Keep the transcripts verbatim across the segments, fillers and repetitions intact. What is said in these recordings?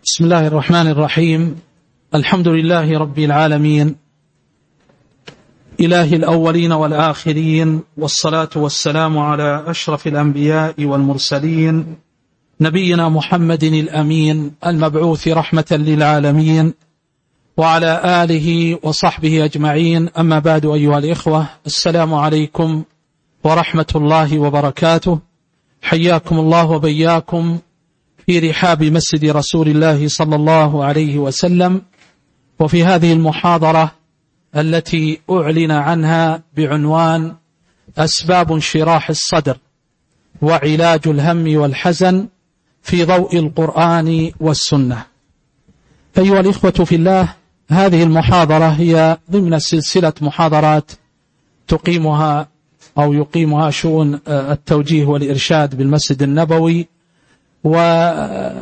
بسم الله الرحمن الرحيم. الحمد لله رب العالمين، إله الأولين والآخرين، والصلاة والسلام على أشرف الأنبياء والمرسلين، نبينا محمد الأمين المبعوث رحمة للعالمين، وعلى آله وصحبه أجمعين. أما بعد، أيها الإخوة، السلام عليكم ورحمة الله وبركاته. حياكم الله وبياكم في رحاب مسجد رسول الله صلى الله عليه وسلم، وفي هذه المحاضرة التي أعلن عنها بعنوان أسباب انشراح الصدر وعلاج الهم والحزن في ضوء القرآن والسنة. أيها الإخوة في الله، هذه المحاضرة هي ضمن سلسلة محاضرات تقيمها أو يقيمها شؤون التوجيه والإرشاد بالمسجد النبوي، وهذه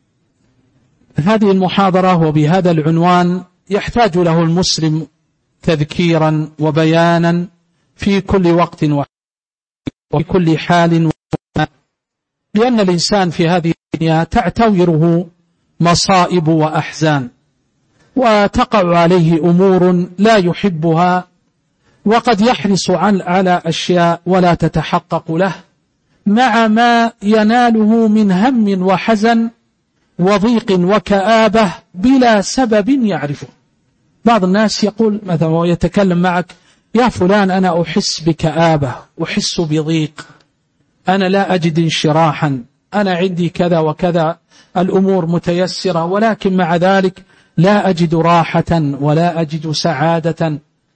المحاضرة وبهذا العنوان يحتاج له المسلم تذكيرا وبيانا في كل وقت وفي كل حال، لأن الإنسان في هذه الدنيا تعتوره مصائب وأحزان، وتقع عليه أمور لا يحبها، وقد يحرص على أشياء ولا تتحقق له، مع ما يناله من هم وحزن وضيق وكآبة بلا سبب يعرفه. بعض الناس يقول مثلا ويتكلم معك: يا فلان، أنا أحس بكآبة، أحس بضيق، أنا لا أجد انشراحا، أنا عندي كذا وكذا، الأمور متيسرة، ولكن مع ذلك لا أجد راحة ولا أجد سعادة.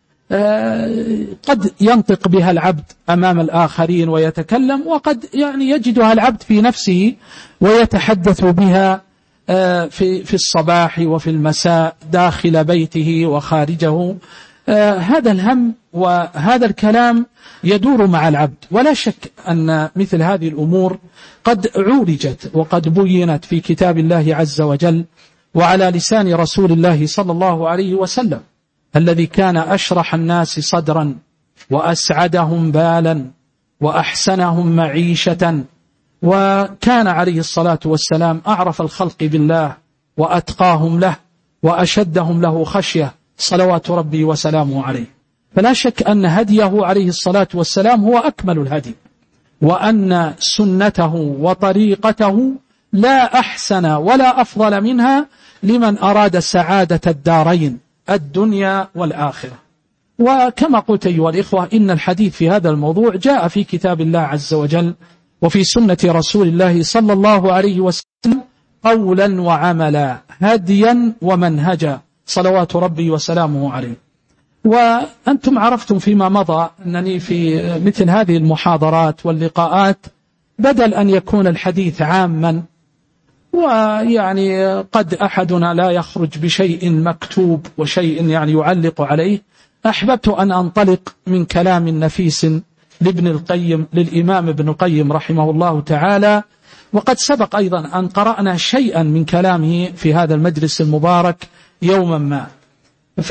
قد ينطق بها العبد أمام الآخرين ويتكلم، وقد يعني يجدها العبد في نفسه ويتحدث بها في في الصباح وفي المساء داخل بيته وخارجه. هذا الهم وهذا الكلام يدور مع العبد، ولا شك أن مثل هذه الأمور قد عولجت وقد بينت في كتاب الله عز وجل وعلى لسان رسول الله صلى الله عليه وسلم، الذي كان أشرح الناس صدرا وأسعدهم بالا وأحسنهم معيشة، وكان عليه الصلاة والسلام أعرف الخلق بالله وأتقاهم له وأشدهم له خشية، صلوات ربي وسلامه عليه. فلا شك أن هديه عليه الصلاة والسلام هو أكمل الهدي، وأن سنته وطريقته لا أحسن ولا أفضل منها لمن أراد سعادة الدارين، الدنيا والآخرة. وكما قلت أيها الإخوة، إن الحديث في هذا الموضوع جاء في كتاب الله عز وجل وفي سنة رسول الله صلى الله عليه وسلم قولا وعملا، هديا ومنهجا، صلوات ربي وسلامه عليه. وأنتم عرفتم فيما مضى أنني في مثل هذه المحاضرات واللقاءات بدل أن يكون الحديث عاما، ويعني قد أحدنا لا يخرج بشيء مكتوب وشيء يعني يعلق عليه، أحببت أن أنطلق من كلام نفيس لابن القيم للإمام ابن القيم رحمه الله تعالى. وقد سبق أيضا أن قرأنا شيئا من كلامه في هذا المجلس المبارك يوما ما، ف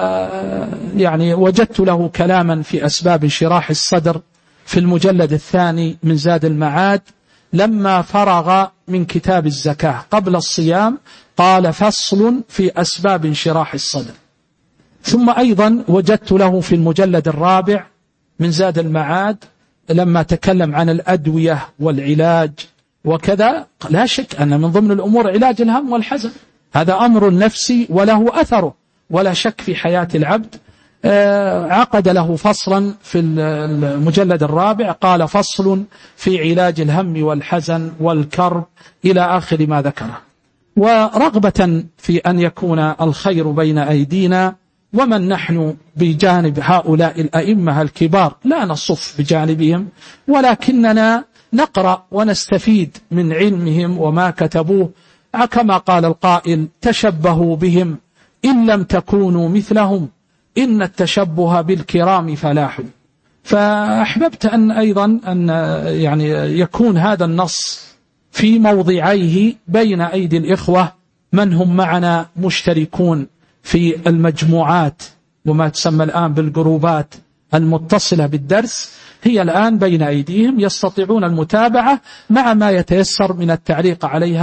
يعني وجدت له كلاما في أسباب انشراح الصدر في المجلد الثاني من زاد المعاد، لما فرغ من كتاب الزكاة قبل الصيام قال: فصل في أسباب انشراح الصدر. ثم أيضا وجدت له في المجلد الرابع من زاد المعاد لما تكلم عن الأدوية والعلاج وكذا. لا شك أن من ضمن الأمور علاج الهم والحزن، هذا أمر نفسي وله أثره ولا شك في حياة العبد. عقد له فصلا في المجلد الرابع، قال: فصل في علاج الهم والحزن والكرب، إلى آخر ما ذكره. ورغبة في أن يكون الخير بين أيدينا، ومن نحن بجانب هؤلاء الأئمة الكبار لا نصف بجانبهم، ولكننا نقرأ ونستفيد من علمهم وما كتبوه، كما قال القائل: تشبهوا بهم إن لم تكونوا مثلهم، إن التشبه بالكرام فلاح. فأحببت أن أيضا أن يعني يكون هذا النص في موضعيه بين أيدي الإخوة من هم معنا مشتركون في المجموعات وما تسمى الآن بالجروبات المتصلة بالدرس، هي الآن بين أيديهم، يستطيعون المتابعة مع ما يتيسر من التعليق عليها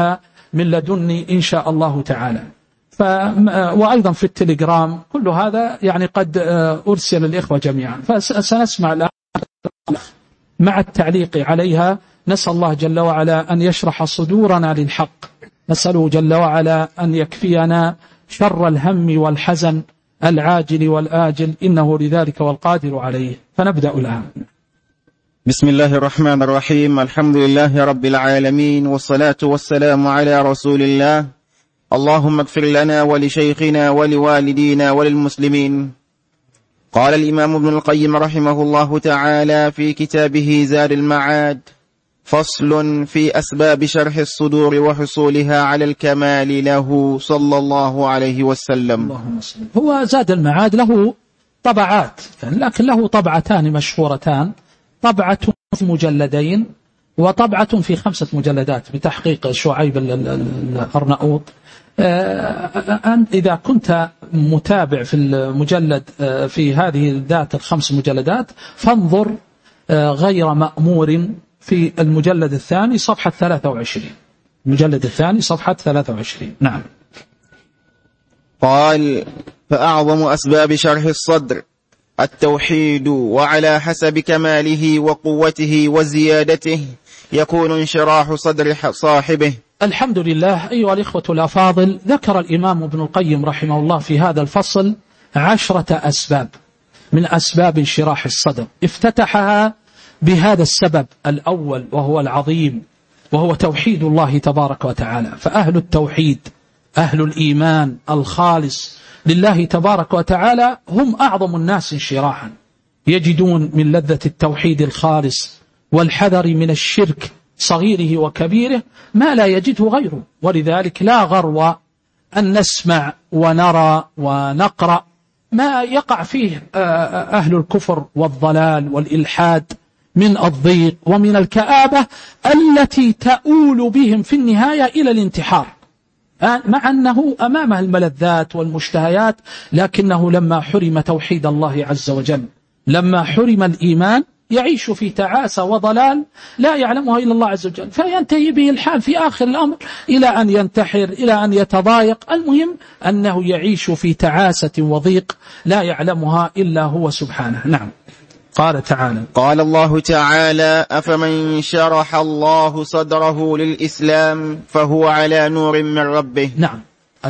من لدني إن شاء الله تعالى. ف وأيضا في التليجرام كل هذا يعني قد أرسل الإخوة جميعا، فسنسمع الآن مع التعليق عليها. نسأل الله جل وعلا أن يشرح صدورنا للحق، نسأله جل وعلا أن يكفينا شر الهم والحزن العاجل والآجل، إنه لذلك والقادر عليه. فنبدأ الآن. بسم الله الرحمن الرحيم. الحمد لله رب العالمين، والصلاة والسلام على رسول الله. اللهم اغفر لنا ولشيخنا ولوالدينا وللمسلمين. قال الإمام ابن القيم رحمه الله تعالى في كتابه زاد المعاد: فصل في أسباب شرح الصدور وحصولها على الكمال له صلى الله عليه وسلم. هو زاد المعاد له طبعات، لكن له طبعتان مشهورتان، طبعة في مجلدين وطبعة في خمسة مجلدات بتحقيق شعيب الأرناؤوط. إذا كنت متابع في المجلد في هذه ذات الخمس مجلدات فانظر غير مأمور في المجلد الثاني صفحة ثلاثة وعشرين، المجلد الثاني صفحة ثلاثة وعشرين. نعم. قال: فأعظم أسباب شرح الصدر التوحيد، وعلى حسب كماله وقوته وزيادته يكون انشراح صدر صاحبه. الحمد لله. أيها الإخوة الأفاضل، ذكر الإمام ابن القيم رحمه الله في هذا الفصل عشرة أسباب من أسباب انشراح الصدر، افتتحها بهذا السبب الأول وهو العظيم، وهو توحيد الله تبارك وتعالى. فأهل التوحيد، أهل الإيمان الخالص لله تبارك وتعالى هم أعظم الناس انشراحا، يجدون من لذة التوحيد الخالص والحذر من الشرك صغيره وكبيره ما لا يجده غيره. ولذلك لا غرو أن نسمع ونرى ونقرأ ما يقع فيه أهل الكفر والضلال والإلحاد من الضيق ومن الكآبة التي تؤول بهم في النهاية إلى الانتحار، مع أنه أمامه الملذات والمشتهيات، لكنه لما حرم توحيد الله عز وجل، لما حرم الإيمان، يعيش في تعاسة وضلال لا يعلمها إلا الله عز وجل، فينتهي به الحال في آخر الأمر إلى أن ينتحر، إلى أن يتضايق. المهم أنه يعيش في تعاسة وضيق لا يعلمها إلا هو سبحانه. نعم. قال تعالى: قال الله تعالى: أفمن شرح الله صدره للإسلام فهو على نور من ربه. نعم.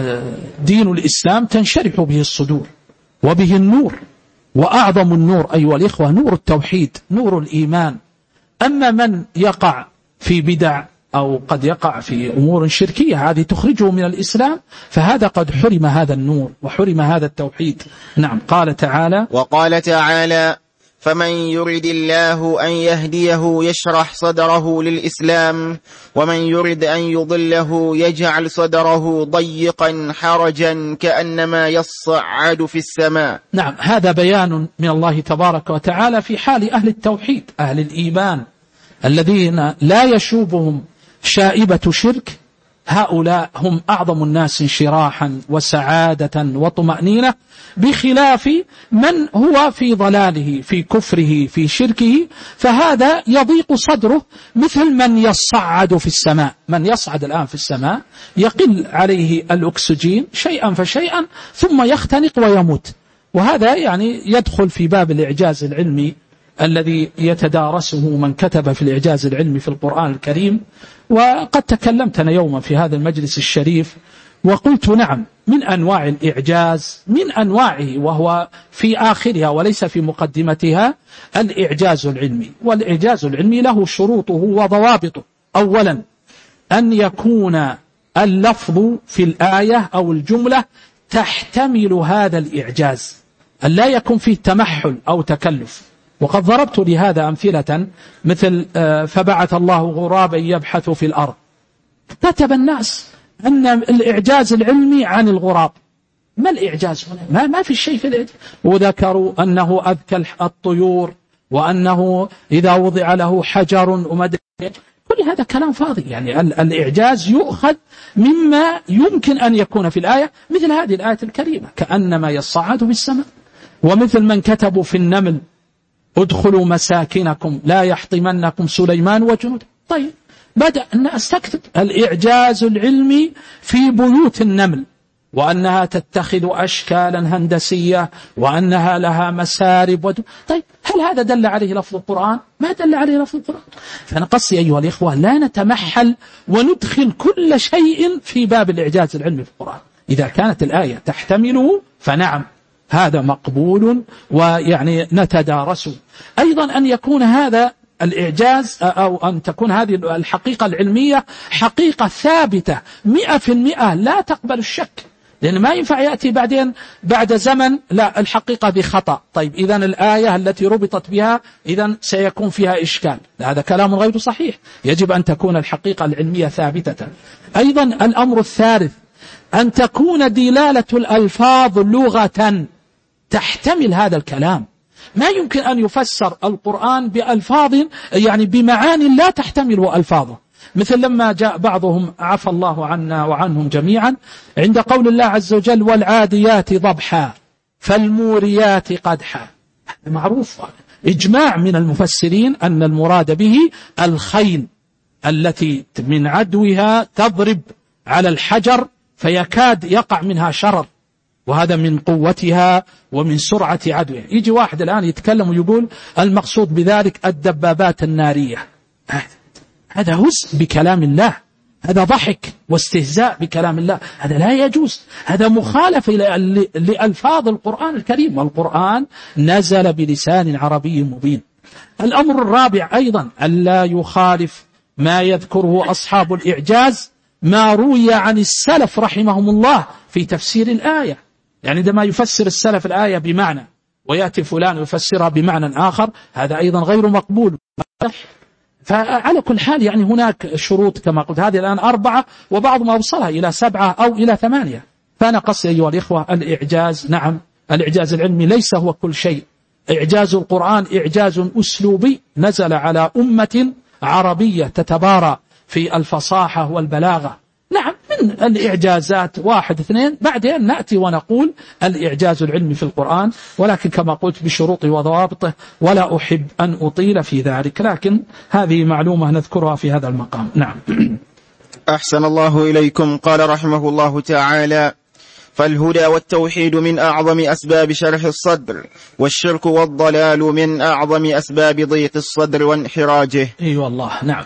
دين الإسلام تنشرح به الصدور وبه النور، وأعظم النور أيها الإخوة نور التوحيد، نور الإيمان. أما من يقع في بدع أو قد يقع في أمور شركية هذه تخرجه من الإسلام، فهذا قد حرم هذا النور وحرم هذا التوحيد. نعم. قال تعالى: وقال تعالى: فمن يرد الله أن يهديه يشرح صدره للإسلام، ومن يرد أن يضله يجعل صدره ضيقا حرجا كأنما يصعد في السماء. نعم. هذا بيان من الله تبارك وتعالى في حال أهل التوحيد، أهل الإيمان الذين لا يشوبهم شائبة شرك. هؤلاء هم أعظم الناس انشراحا وسعادة وطمأنينة، بخلاف من هو في ضلاله في كفره في شركه، فهذا يضيق صدره مثل من يصعد في السماء. من يصعد الآن في السماء يقل عليه الأكسجين شيئا فشيئا ثم يختنق ويموت، وهذا يعني يدخل في باب الإعجاز العلمي الذي يتدارسه من كتب في الإعجاز العلمي في القرآن الكريم. وقد تكلمت أنا يوما في هذا المجلس الشريف وقلت نعم، من أنواع الإعجاز، من أنواعه وهو في آخرها وليس في مقدمتها، الإعجاز العلمي. والإعجاز العلمي له شروطه وضوابطه. أولا أن يكون اللفظ في الآية أو الجملة تحتمل هذا الإعجاز، أن لا يكون فيه تمحل أو تكلف. وقد ضربت لهذا أمثلة مثل فبعث الله غرابا يبحث في الأرض. كتب الناس أن الإعجاز العلمي عن الغراب. ما الإعجاز هنا؟ ما, ما في شيء في الإعجاز. وذكروا أنه أذكى الطيور، وأنه إذا وضع له حجر ومدري، كل هذا كلام فاضي. يعني الإعجاز يؤخذ مما يمكن أن يكون في الآية، مثل هذه الآية الكريمة كأنما يصعد في السماء، ومثل من كتبوا في النمل ادخلوا مساكنكم لا يحطمنكم سليمان وجنوده. طيب بدأ الناس تكتب الإعجاز العلمي في بيوت النمل، وأنها تتخذ أشكالا هندسية، وأنها لها مسارب ود... طيب هل هذا دل عليه لفظ القرآن؟ ما دل عليه لفظ القرآن. فنقص أيها الإخوة لا نتمحل وندخل كل شيء في باب الإعجاز العلمي في القرآن. إذا كانت الآية تحتمله فنعم هذا مقبول ويعني نتدارسه. أيضا أن يكون هذا الإعجاز أو أن تكون هذه الحقيقة العلمية حقيقة ثابتة مئة في المئة لا تقبل الشك، لأن ما ينفع يأتي بعدين بعد زمن لا الحقيقة بخطأ. طيب إذن الآية التي ربطت بها إذن سيكون فيها إشكال، هذا كلام غير صحيح. يجب أن تكون الحقيقة العلمية ثابتة. أيضا الأمر الثالث أن تكون دلالة الألفاظ لغة تحتمل هذا الكلام. ما يمكن أن يفسر القرآن بألفاظ يعني بمعاني لا تحتمل ألفاظه، مثل لما جاء بعضهم عفى الله عنا وعنهم جميعا عند قول الله عز وجل والعاديات ضبحا فالموريات قدحا. معروف إجماع من المفسرين أن المراد به الخيل التي من عدوها تضرب على الحجر فيكاد يقع منها شرر، وهذا من قوتها ومن سرعة عدوها. يجي واحد الآن يتكلم ويقول المقصود بذلك الدبابات النارية. هذا هزء بكلام الله، هذا ضحك واستهزاء بكلام الله، هذا لا يجوز، هذا مخالف لألفاظ القرآن الكريم، والقرآن نزل بلسان عربي مبين. الأمر الرابع أيضا ألا يخالف ما يذكره أصحاب الإعجاز ما روي عن السلف رحمهم الله في تفسير الآية. يعني عندما يفسر السلف الآية بمعنى ويأتي فلان يفسرها بمعنى آخر، هذا أيضا غير مقبول. فعلى كل حال يعني هناك شروط كما قلت، هذه الآن أربعة وبعضهم أوصلها إلى سبعة أو إلى ثمانية. فأنا قصدي أيها الإخوة الإعجاز، نعم الإعجاز العلمي ليس هو كل شيء. إعجاز القرآن إعجاز أسلوبي نزل على أمة عربية تتبارى في الفصاحة والبلاغة. نعم من الإعجازات واحد اثنين، بعدين نأتي ونقول الإعجاز العلمي في القرآن، ولكن كما قلت بشروطه وضوابطه، ولا أحب أن أطيل في ذلك، لكن هذه معلومة نذكرها في هذا المقام. نعم. أحسن الله إليكم. قال رحمه الله تعالى فالهدى والتوحيد من أعظم أسباب شرح الصدر، والشرك والضلال من أعظم أسباب ضيق الصدر وانحراجه. أي والله. نعم.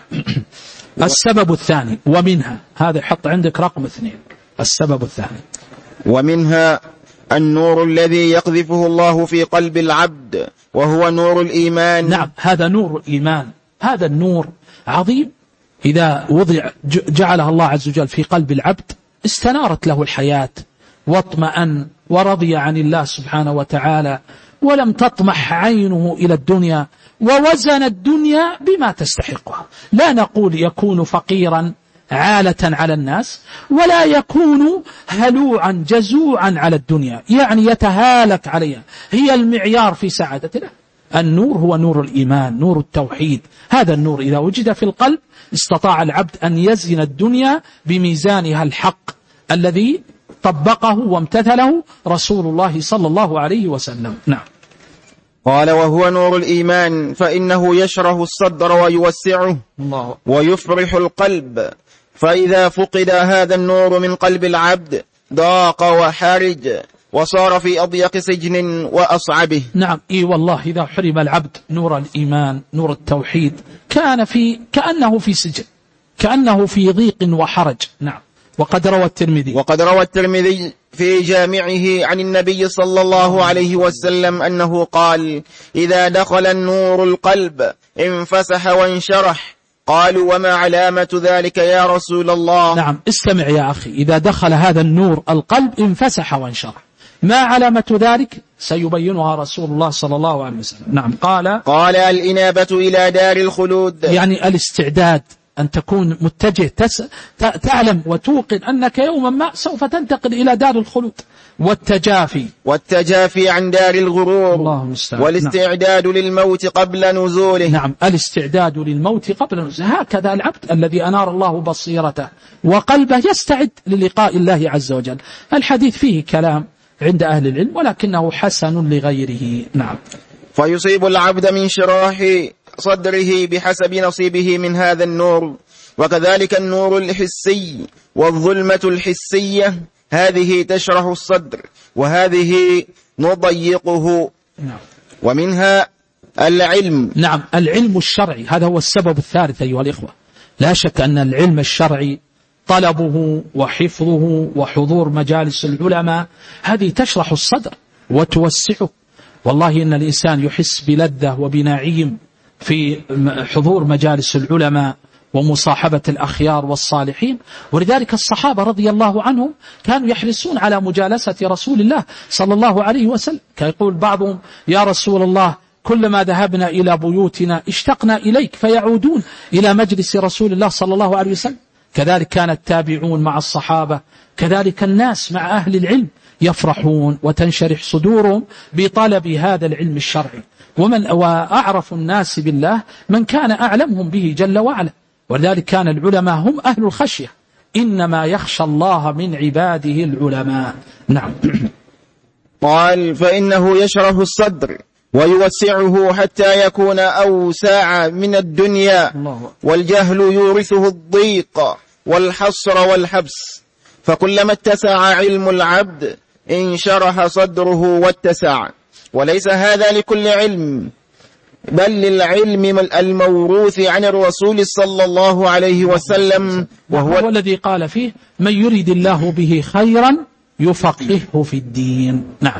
السبب الثاني ومنها، هذا حط عندك رقم اثنين، السبب الثاني ومنها النور الذي يقذفه الله في قلب العبد وهو نور الإيمان. نعم هذا نور الإيمان، هذا النور عظيم إذا وضع جعله الله عز وجل في قلب العبد استنارت له الحياة واطمأن ورضي عن الله سبحانه وتعالى، ولم تطمح عينه إلى الدنيا، ووزن الدنيا بما تستحقها. لا نقول يكون فقيرا عالة على الناس، ولا يكون هلوعا جزوعا على الدنيا يعني يتهالك عليها، هي المعيار في سعادتنا. النور هو نور الإيمان، نور التوحيد. هذا النور إذا وجد في القلب استطاع العبد أن يزن الدنيا بميزانها الحق الذي طبقه وامتثله رسول الله صلى الله عليه وسلم. نعم. قال وهو نور الإيمان فإنه يشرح الصدر ويوسعه الله ويفرح القلب، فإذا فقد هذا النور من قلب العبد ضاق وحرج وصار في أضيق سجن وأصعبه. نعم إي والله إذا حرم العبد نور الإيمان نور التوحيد كان في كأنه في سجن، كأنه في ضيق وحرج. نعم. وقد روى الترمذي وقد روى الترمذي في جامعه عن النبي صلى الله عليه وسلم أنه قال إذا دخل النور القلب انفسح وانشرح. قالوا وما علامة ذلك يا رسول الله؟ نعم استمع يا أخي، إذا دخل هذا النور القلب انفسح وانشرح، ما علامة ذلك؟ سيبينها رسول الله صلى الله عليه وسلم. نعم. قال قال الإنابة إلى دار الخلود، يعني الاستعداد أن تكون متجه تس... تعلم وتوقن أنك يوما ما سوف تنتقل إلى دار الخلود. والتجافي والتجافي عن دار الغرور، الله مستعان. والاستعداد نعم. للموت قبل نزوله. نعم الاستعداد للموت قبل نزوله. هكذا العبد الذي أنار الله بصيرته وقلبه يستعد للقاء الله عز وجل. الحديث فيه كلام عند أهل العلم ولكنه حسن لغيره. نعم. فيصيب العبد من شراح صدره بحسب نصيبه من هذا النور، وكذلك النور الحسي والظلمة الحسية، هذه تشرح الصدر وهذه نضيقه. نعم. ومنها العلم. نعم، العلم الشرعي، هذا هو السبب الثالث أيها الإخوة. لا شك أن العلم الشرعي طلبه وحفظه وحضور مجالس العلماء هذه تشرح الصدر وتوسعه. والله إن الإنسان يحس بلذة وبنعيم في حضور مجالس العلماء ومصاحبة الأخيار والصالحين. ولذلك الصحابة رضي الله عنهم كانوا يحرصون على مجالسة رسول الله صلى الله عليه وسلم. كان يقول بعضهم: يا رسول الله، كلما ذهبنا إلى بيوتنا اشتقنا إليك، فيعودون إلى مجلس رسول الله صلى الله عليه وسلم. كذلك كان التابعون مع الصحابة، كذلك الناس مع أهل العلم يفرحون وتنشرح صدورهم بطلب هذا العلم الشرعي. ومن وأعرف الناس بالله من كان أعلمهم به جل وعلا. ولذلك كان العلماء هم أهل الخشية، إنما يخشى الله من عباده العلماء. نعم. قال: فإنه يشرح الصدر ويوسعه حتى يكون أوسع من الدنيا، والجهل يورثه الضيق والحصر والحبس، فكلما اتسع علم العبد انشرح صدره واتسع. وليس هذا لكل علم، بل للعلم الموروث عن الرسول صلى الله عليه وسلم، وهو هو الذي قال فيه: من يريد الله به خيرا يفقهه في الدين. نعم.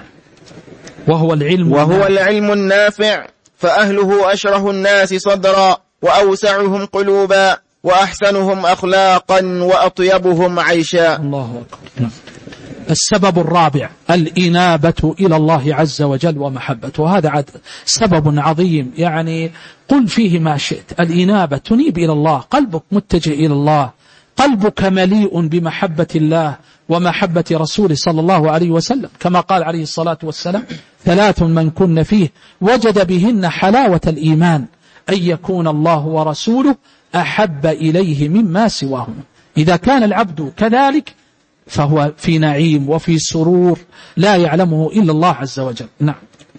وهو العلم وهو العلم النافع، فأهله أشرح الناس صدرا وأوسعهم قلوبا وأحسنهم أخلاقا وأطيبهم عيشا. الله أكبر. السبب الرابع الإنابة إلى الله عز وجل ومحبته، وهذا سبب عظيم، يعني قل فيه ما شئت. الإنابة تنيب إلى الله، قلبك متجه إلى الله، قلبك مليء بمحبة الله ومحبة رسوله صلى الله عليه وسلم، كما قال عليه الصلاة والسلام: ثلاث من كن فيه وجد بهن حلاوة الإيمان، أن يكون الله ورسوله أحب إليه مما سواهما. إذا كان العبد كذلك فهو في نعيم وفي سرور لا يعلمه إلا الله عز وجل. نعم.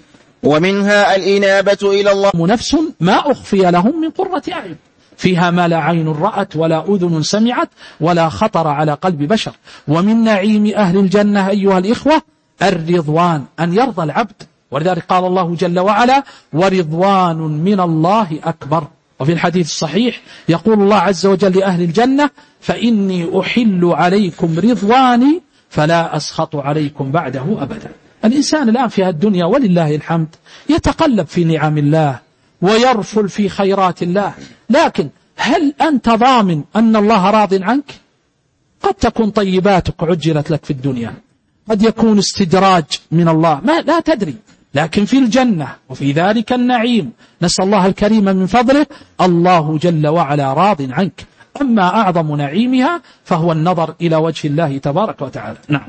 ومنها الإنابة إلى الله. نفس ما أخفي لهم من قرة أعين، فيها ما لا عين رأت ولا أذن سمعت ولا خطر على قلب بشر. ومن نعيم أهل الجنة أيها الإخوة الرضوان، أن يرضى العبد. ولذلك قال الله جل وعلا: ورضوان من الله أكبر. وفي الحديث الصحيح يقول الله عز وجل لأهل الجنة: فإني أحل عليكم رضواني فلا أسخط عليكم بعده أبدا. الإنسان الآن في الدنيا ولله الحمد يتقلب في نعم الله ويرفل في خيرات الله، لكن هل أنت ضامن أن الله راض عنك؟ قد تكون طيباتك عجلت لك في الدنيا، قد يكون استدراج من الله، ما لا تدري. لكن في الجنة وفي ذلك النعيم نسأل الله الكريم من فضله الله جل وعلا راض عنك. أما أعظم نعيمها فهو النظر إلى وجه الله تبارك وتعالى. نعم.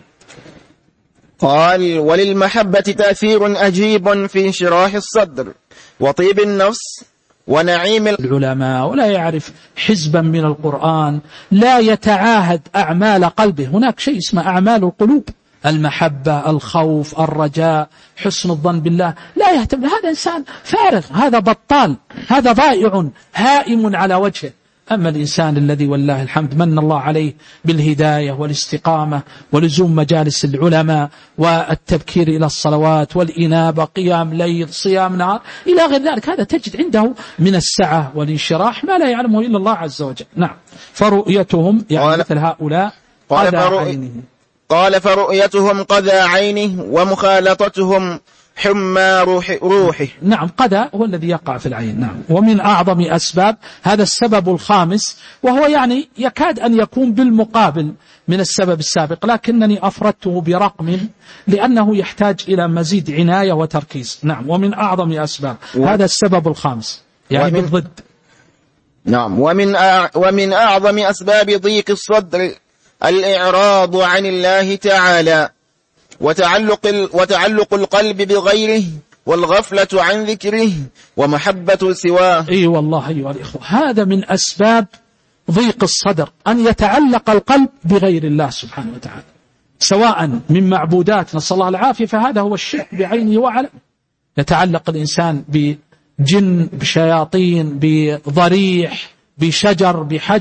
قال: وللمحبة تأثير أجيب في انشراح الصدر وطيب النفس ونعيم العلماء، ولا يعرف حزبا من القرآن، لا يتعاهد أعمال قلبه. هناك شيء اسمه أعمال القلوب، المحبة، الخوف، الرجاء، حسن الظن بالله، لا يهتم. هذا إنسان فارغ، هذا بطال، هذا ضائع هائم على وجهه. أما الإنسان الذي والله الحمد من الله عليه بالهداية والاستقامة ولزوم مجالس العلماء والتبكير إلى الصلوات والإنابة، قيام ليل، صيام نهار إلى غير ذلك، هذا تجد عنده من السعة والانشراح ما لا يعلمه إلا الله عز وجل. نعم. فرؤيتهم يعني مثل هؤلاء قذى عينه. قال: فرؤيتهم قذى عينه ومخالطتهم حمى روح روحه. نعم، قذى هو الذي يقع في العين. نعم. ومن أعظم أسباب هذا السبب الخامس، وهو يعني يكاد أن يكون بالمقابل من السبب السابق، لكنني أفردته برقم لأنه يحتاج إلى مزيد عناية وتركيز. نعم. ومن أعظم أسباب و... هذا السبب الخامس يعني ومن... بالضد. نعم. ومن أع... ومن أعظم أسباب ضيق الصدر الإعراض عن الله تعالى وتعلق, ال... وتعلق القلب بغيره والغفلة عن ذكره ومحبة سواه. أي والله أيها الإخوة، هذا من أسباب ضيق الصدر، أن يتعلق القلب بغير الله سبحانه وتعالى، سواء من معبودات نسأل الله العافية، فهذا هو الشرك بعينه وعلمه. يتعلق الإنسان بجن، بشياطين، بضريح، بشجر، بحجر،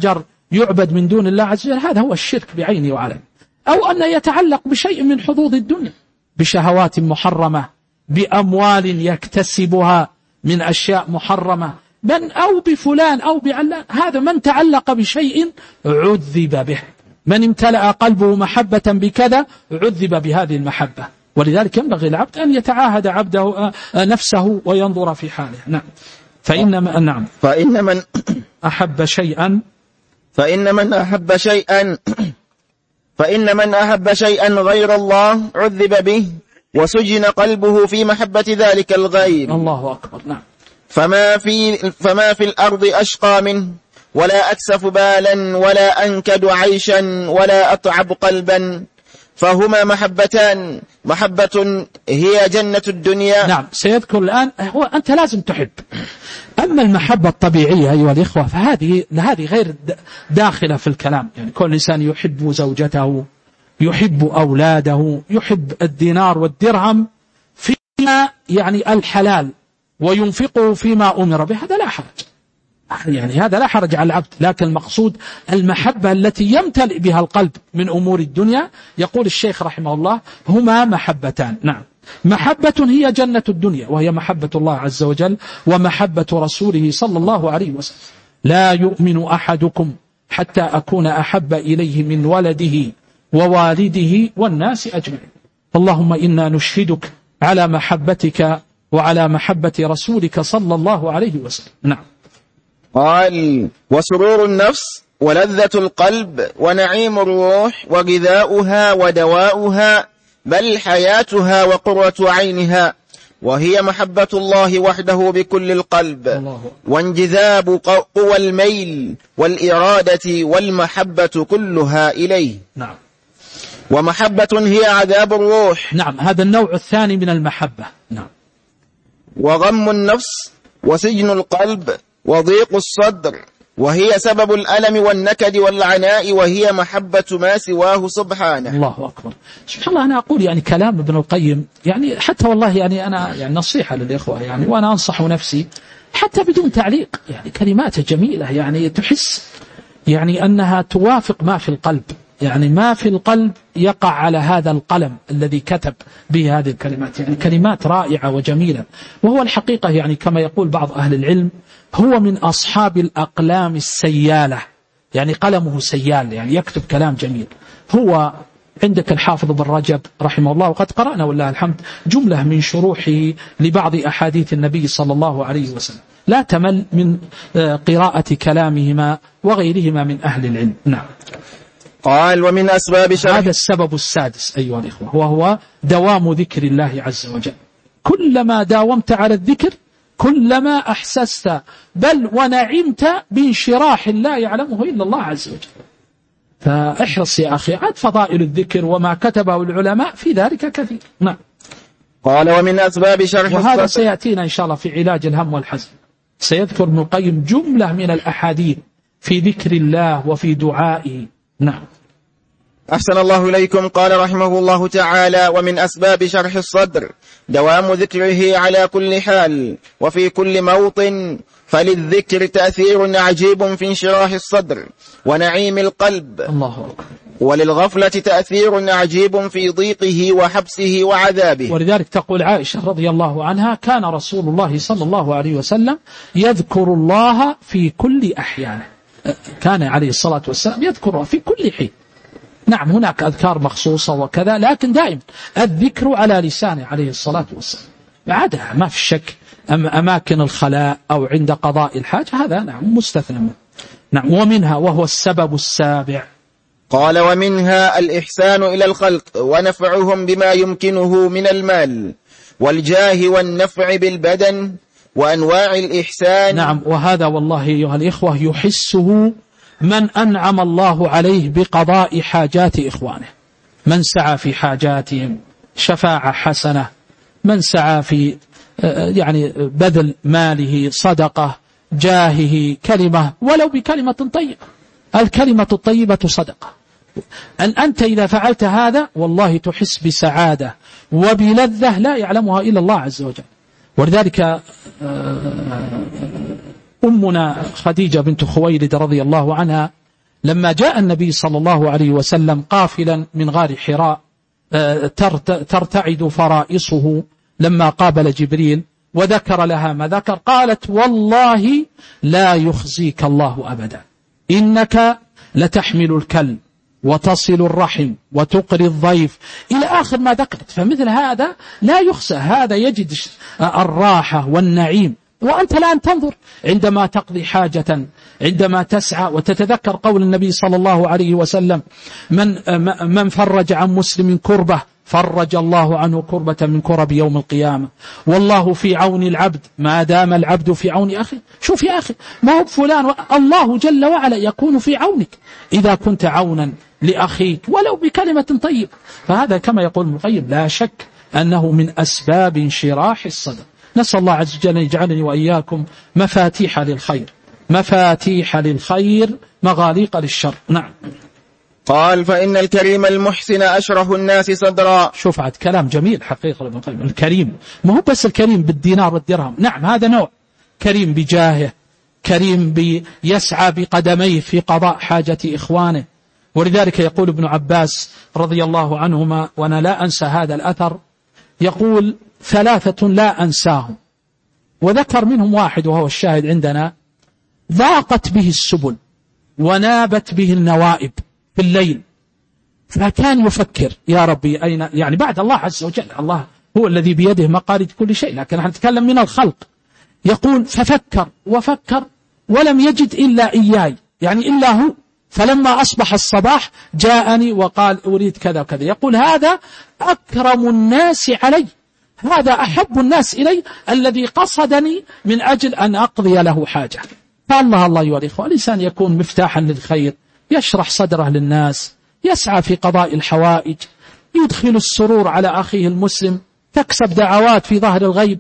يعبد من دون الله عز وجل، هذا هو الشرك بعينه وعليه. أو أن يتعلق بشيء من حظوظ الدنيا، بشهوات محرمة، بأموال يكتسبها من أشياء محرمة، من أو بفلان أو بعلان. هذا من تعلق بشيء عذب به، من امتلأ قلبه محبة بكذا عذب بهذه المحبة. ولذلك ينبغي العبد أن يتعاهد عبده نفسه وينظر في حاله. نعم. فإن من نعم فإن من أحب شيئا فإن من أحب شيئا فإن من أحب شيئا غير الله عذب به وسجن قلبه في محبة ذلك الغير. الله أكبر. نعم. فما في فما في الأرض أشقى منه، ولا أكسف بالا، ولا أنكد عيشا، ولا أطعب قلبا، فهما محبتان، محبة هي جنة الدنيا. نعم. سيذكر الآن هو أنت لازم تحب. أما المحبة الطبيعية أيها الإخوة فهذه هذه غير داخلة في الكلام. يعني كل إنسان يحب زوجته، يحب أولاده، يحب الدينار والدرهم فيما يعني الحلال وينفقه فيما أمر به، هذا لا حرج، يعني هذا لا حرج على العبد. لكن المقصود المحبة التي يمتلئ بها القلب من أمور الدنيا. يقول الشيخ رحمه الله هما محبتان. نعم. محبة هي جنة الدنيا، وهي محبة الله عز وجل ومحبة رسوله صلى الله عليه وسلم. لا يؤمن أحدكم حتى أكون أحب إليه من ولده ووالده والناس أجمعين. اللهم إنا نشهدك على محبتك وعلى محبة رسولك صلى الله عليه وسلم. نعم. قال: وسرور النفس ولذة القلب ونعيم الروح وغذاؤها ودواؤها، بل حياتها وقرة عينها، وهي محبة الله وحده بكل القلب، وانجذاب قوى الميل والإرادة والمحبة كلها إليه. نعم. ومحبة هي عذاب الروح. نعم. هذا النوع الثاني من المحبة. نعم. وغم النفس وسجن القلب وضيق الصدر، وهي سبب الألم والنكد والعناء، وهي محبة ما سواه سبحانه. الله أكبر. سبحان الله. أنا أقول يعني كلام ابن القيم يعني حتى والله يعني أنا يعني نصيحة للإخوة يعني، وأنا أنصح نفسي حتى بدون تعليق، يعني كلمات جميلة يعني تحس يعني أنها توافق ما في القلب، يعني ما في القلب يقع على هذا القلم الذي كتب به هذه الكلمات، يعني كلمات رائعة وجميلة. وهو الحقيقة يعني كما يقول بعض أهل العلم هو من أصحاب الأقلام السيالة، يعني قلمه سيال، يعني يكتب كلام جميل. هو عندك الحافظ بن رجب رحمه الله، وقد قرأنا والله الحمد جملة من شروحه لبعض أحاديث النبي صلى الله عليه وسلم، لا تمل من قراءة كلامهما وغيرهما من أهل العلم. نعم. قال: ومن أسباب شرح هذا السبب السادس أيها الإخوة، وهو دوام ذكر الله عز وجل. كلما داومت على الذكر كلما أحسست بل ونعمت بانشراح لا يعلمه إلا الله عز وجل. فاحرص يا أخي عاد فضائل الذكر وما كتبه العلماء في ذلك كثير. نعم. قال: ومن أسباب شرح وهذا سيأتينا إن شاء الله في علاج الهم والحزن. سيذكر ابن القيم جملة من الأحاديث في ذكر الله وفي دعائه. نعم. أحسن الله إليكم. قال رحمه الله تعالى: ومن أسباب شرح الصدر دوام ذكره على كل حال وفي كل موطن، فللذكر تأثير عجيب في انشراح الصدر ونعيم القلب، الله أكبر. وللغفلة تأثير عجيب في ضيقه وحبسه وعذابه. ولذلك تقول عائشة رضي الله عنها: كان رسول الله صلى الله عليه وسلم يذكر الله في كل أحيانه. كان عليه الصلاة والسلام يذكره في كل حين. نعم هناك أذكار مخصوصة وكذا، لكن دائما الذكر على لسانه عليه الصلاة والسلام. بعدها ما في شك أماكن الخلاء أو عند قضاء الحاجة هذا نعم مستثنى. نعم. ومنها وهو السبب السابع. قال: ومنها الإحسان إلى الخلق ونفعهم بما يمكنه من المال والجاه والنفع بالبدن وأنواع الإحسان. نعم. وهذا والله أيها الإخوة يحسه من أنعم الله عليه بقضاء حاجات إخوانه، من سعى في حاجاتهم شفاعة حسنة، من سعى في يعني بذل ماله صدقة، جاهه كلمة ولو بكلمة طيبة. الكلمة الطيبة صدقة. أن أنت إذا فعلت هذا والله تحس بسعادة وبلذة لا يعلمها إلا الله عز وجل. ولذلك أمنا خديجة بنت خويلد رضي الله عنها لما جاء النبي صلى الله عليه وسلم قافلا من غار حراء ترتعد فرائصه لما قابل جبريل وذكر لها ما ذكر، قالت والله لا يخزيك الله أبدا، إنك لتحمل الكلب وتصل الرحم وتقري الضيف إلى آخر ما ذكرت. فمثل هذا لا يخزى، هذا يجد الراحة والنعيم. وأنت الآن تنظر عندما تقضي حاجة، عندما تسعى وتتذكر قول النبي صلى الله عليه وسلم من, من فرج عن مسلم كربة فرج الله عنه كربة من كرب يوم القيامة، والله في عون العبد ما دام العبد في عون أخي. شوف يا أخي، ما هو فلان، الله جل وعلا يكون في عونك إذا كنت عونا لأخيك ولو بكلمة طيبة. فهذا كما يقول ابن القيم لا شك أنه من أسباب انشراح الصدر. نسأل الله عز وجل يجعلني وإياكم مفاتيح للخير، مفاتيح للخير مغاليق للشر. نعم. قال فإن الكريم المحسن أشرف الناس صدرا. شوف عاد كلام جميل حقيقة ابن القيم. الكريم ما هو بس الكريم بالدينار والدرهم، نعم هذا نوع، كريم بجاهه، كريم بيسعى بقدميه في قضاء حاجة إخوانه. ولذلك يقول ابن عباس رضي الله عنهما، وأنا لا أنسى هذا الأثر، يقول ثلاثة لا أنساهم، وذكر منهم واحد وهو الشاهد عندنا، ضاقت به السبل ونابت به النوائب في الليل، فكان يفكر يا ربي أين، يعني بعد الله عز وجل، الله هو الذي بيده مقاليد كل شيء، لكن نحن نتكلم من الخلق. يقول ففكر وفكر ولم يجد إلا إياي، يعني إلا هو. فلما أصبح الصباح جاءني وقال أريد كذا وكذا. يقول هذا أكرم الناس علي، هذا أحب الناس إلي، الذي قصدني من أجل أن أقضي له حاجة. فالله الله أيها الإخوة، الإنسان يكون مفتاحا للخير، يشرح صدره للناس، يسعى في قضاء الحوائج، يدخل السرور على أخيه المسلم، تكسب دعوات في ظهر الغيب.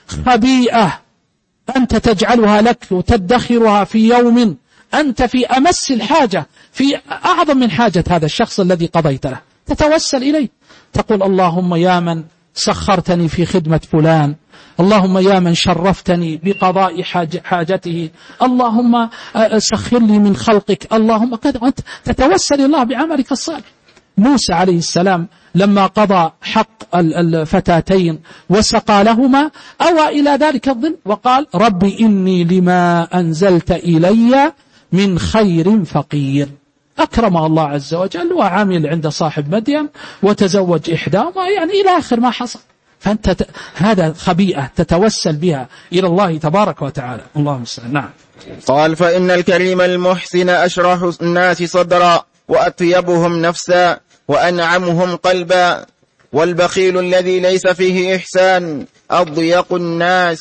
خبيئة أنت تجعلها لك وتدخرها في يوم أنت في أمس الحاجة، في أعظم من حاجة هذا الشخص الذي قضيت له، تتوسل إليه، تقول اللهم يا من سخرتني في خدمة فلان، اللهم يا من شرفتني بقضاء حاج حاجته، اللهم سخر لي من خلقك، اللهم كذا، وأنت تتوسل الله بعملك الصالح. موسى عليه السلام لما قضى حق الفتاتين وسقى لهما أوى إلى ذلك الظل وقال ربي إني لما أنزلت إلي من خير فقير. أكرم الله عز وجل وعمل عند صاحب مدين وتزوج إحداهما، يعني إلى آخر ما حصل. فأنت ت... هذا خبيئة تتوسل بها إلى الله تبارك وتعالى. اللهم المستعان. نعم. قال فإن الكريم المحسن أشرح الناس صدرا وأطيبهم نفسا وأنعمهم قلبا، والبخيل الذي ليس فيه إحسان أضيق الناس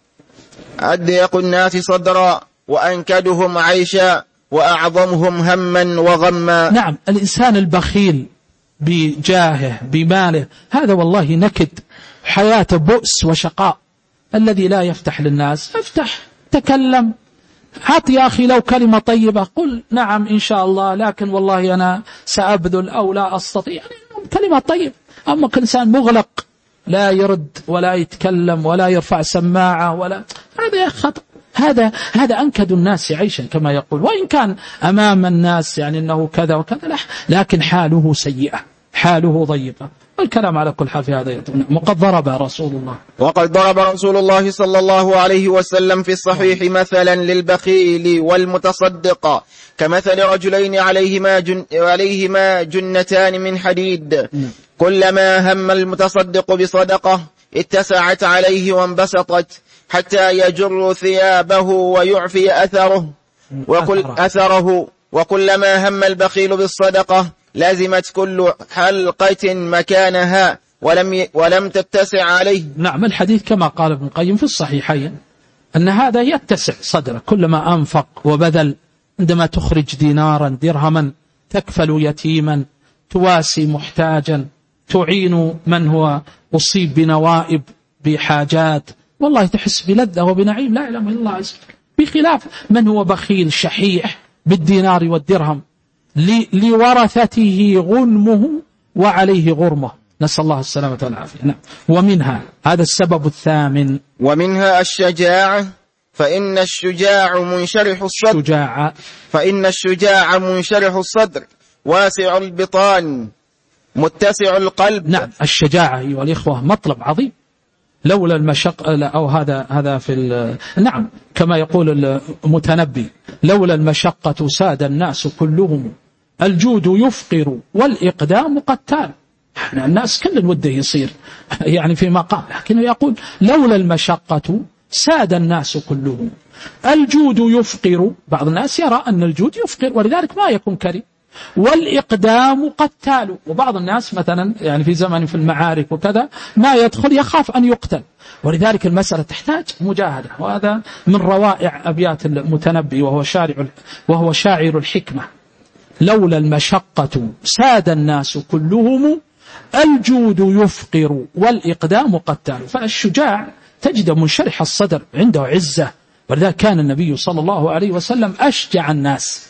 أضيق الناس صدرا وأنكدهم عيشا وأعظمهم هما وغما. نعم، الإنسان البخيل بجاهه بماله هذا والله نكد، حياته بؤس وشقاء. الذي لا يفتح للناس افتح، تكلم، عط يا أخي لو كلمة طيبة، قل نعم إن شاء الله لكن والله أنا سأبذل أو لا أستطيع، يعني كلمة طيبة. أما كإنسان مغلق لا يرد ولا يتكلم ولا يرفع سماعة ولا، هذا خطأ. هذا هذا أنكد الناس عيشا كما يقول، وإن كان أمام الناس يعني أنه كذا وكذا، لكن حاله سيئة، حاله ضيقة. والكلام على كل حال في هذا يتم. وقد ضرب رسول الله وقد ضرب رسول الله صلى الله عليه وسلم في الصحيح مثلا للبخيل والمتصدق كمثل رجلين عليهما, جن عليهما جنتان من حديد، كلما هم المتصدق بصدقة اتسعت عليه وانبسطت حتى يجر ثيابه ويعفي أثره وكل أثره وكلما هم البخيل بالصدقة لازمت كل حلقة مكانها ولم ولم تتسع عليه. نعم، الحديث كما قال ابن القيم في الصحيحين أن هذا يتسع صدره، كلما أنفق وبذل، عندما تخرج دينارا درهما تكفل يتيما، تواسي محتاجا، تعين من هو أصيب بنوائب بحاجات، والله تحس بلذة وبنعيم لا إله إلا الله عز وجل، بخلاف من هو بخيل شحيح بالدينار والدرهم لورثته غنمه وعليه غرمه، نسأل الله السلامة والعافية. نعم. ومنها هذا السبب الثامن، ومنها الشجاعة فإن الشجاع منشرح الصدر شجاع فإن الشجاع منشرح الصدر واسع البطان متسع القلب. نعم، الشجاعة أيها الإخوة مطلب عظيم، لولا المشقة أو هذا هذا في نعم كما يقول المتنبي: لولا المشقة ساد الناس كلهم، الجود يفقر والإقدام قتال. الناس كل وده يصير يعني في مقام، لكنه يقول لولا المشقة ساد الناس كلهم، الجود يفقر. بعض الناس يرى أن الجود يفقر ولذلك ما يكون كريم، والإقدام قتال. وبعض الناس مثلا يعني في زمن في المعارك وكذا ما يدخل يخاف أن يقتل، ولذلك المسألة تحتاج مجاهدة. وهذا من روائع أبيات المتنبي وهو شاعر وهو شاعر الحكمة: لولا المشقة ساد الناس كلهم، الجود يفقر والإقدام قتال. فالشجاع تجد منشرح الصدر، عنده عزة، ولذلك كان النبي صلى الله عليه وسلم أشجع الناس.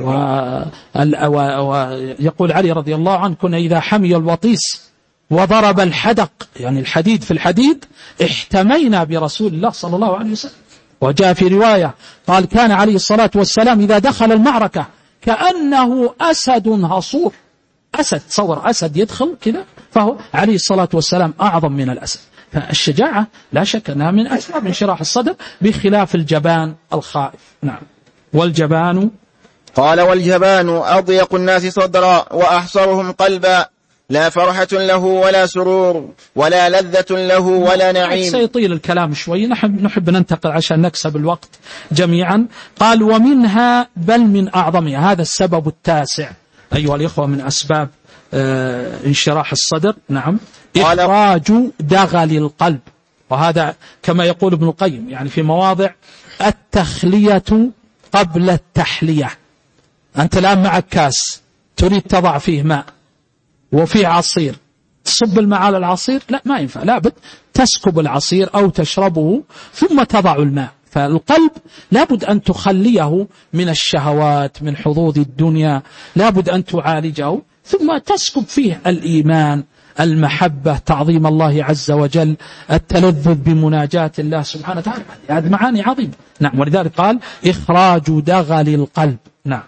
ويقول علي رضي الله عنه: كنا إذا حمي الوطيس وضرب الحدق، يعني الحديد في الحديد، احتمينا برسول الله صلى الله عليه وسلم. وجاء في رواية قال: كان عليه الصلاة والسلام إذا دخل المعركة كأنه أسد هصور. أسد، تصور أسد يدخل كذا، فهو عليه الصلاة والسلام أعظم من الأسد. فالشجاعة لا شك أنها من أسباب انشراح الصدر، بخلاف الجبان الخائف. نعم. والجبان، قال: والجبان أضيق الناس صدرا وأحصرهم قلبا، لا فرحة له ولا سرور ولا لذة له ولا نعيم. سيطيل الكلام شوي، نحب, نحب ننتقل عشان نكسب الوقت جميعا. قال: ومنها بل من أعظمها، هذا السبب التاسع أيها الإخوة من أسباب آه انشراح الصدر. نعم، إخراج دغل القلب. وهذا كما يقول ابن القيم يعني في مواضع: التخلية قبل التحلية. أنت الآن معك كاس تريد تضع فيه ماء وفيه عصير، تصب الماء على العصير؟ لا، ما ينفع، لابد تسكب العصير أو تشربه ثم تضع الماء. فالقلب لابد أن تخليه من الشهوات، من حظوظ الدنيا، لابد أن تعالجه، ثم تسكب فيه الإيمان، المحبة، تعظيم الله عز وجل، التلذذ بمناجاة الله سبحانه وتعالى. هذه معاني عظيمة. نعم، ولذلك قال: إخراج دغل القلب. نعم.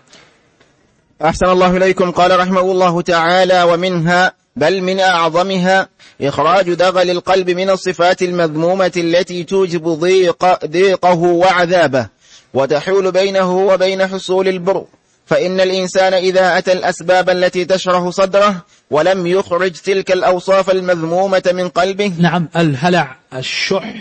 أحسن الله إليكم. قال رحمه الله تعالى: ومنها بل من أعظمها إخراج دغل القلب من الصفات المذمومة التي توجب ضيق ضيقه وعذابه وتحول بينه وبين حصول البر. فإن الإنسان إذا أتى الأسباب التي تشرح صدره ولم يخرج تلك الأوصاف المذمومة من قلبه. نعم، الهلع، الشح،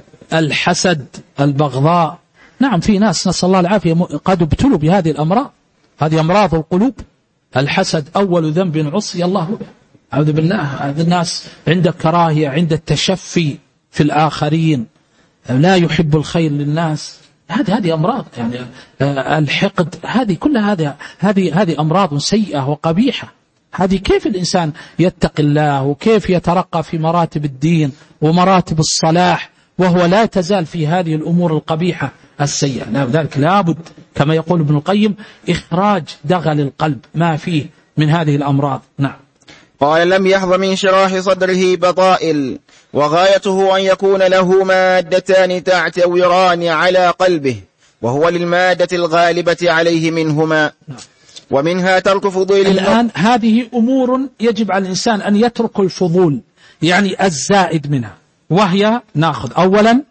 الحسد، البغضاء. نعم، في ناس نسأل الله العافية قد ابتلوا بهذه الأمراض، هذه أمراض القلوب. الحسد أول ذنب عصي الله به، أعوذ بالله. هذا الناس عند كراهية، عند التشفي في الآخرين، لا يحب الخير للناس. هذه هذه أمراض يعني الحقد، هذه كلها هذه هذه هذه أمراض سيئة وقبيحة. هذه كيف الإنسان يتقي الله وكيف يترقى في مراتب الدين ومراتب الصلاح وهو لا تزال في هذه الأمور القبيحة السيئة؟ لذلك لابد كما يقول ابن القيم: إخراج دغل القلب ما فيه من هذه الأمراض. نعم. قال: لم يحظ من شراح صدره بطائل، وغايته أن يكون له مادتان تعتوران على قلبه، وهو للمادة الغالبة عليه منهما. ومنها ترك فضول. الآن هذه أمور يجب على الإنسان أن يترك الفضول، يعني الزائد منها، وهي نأخذ أولا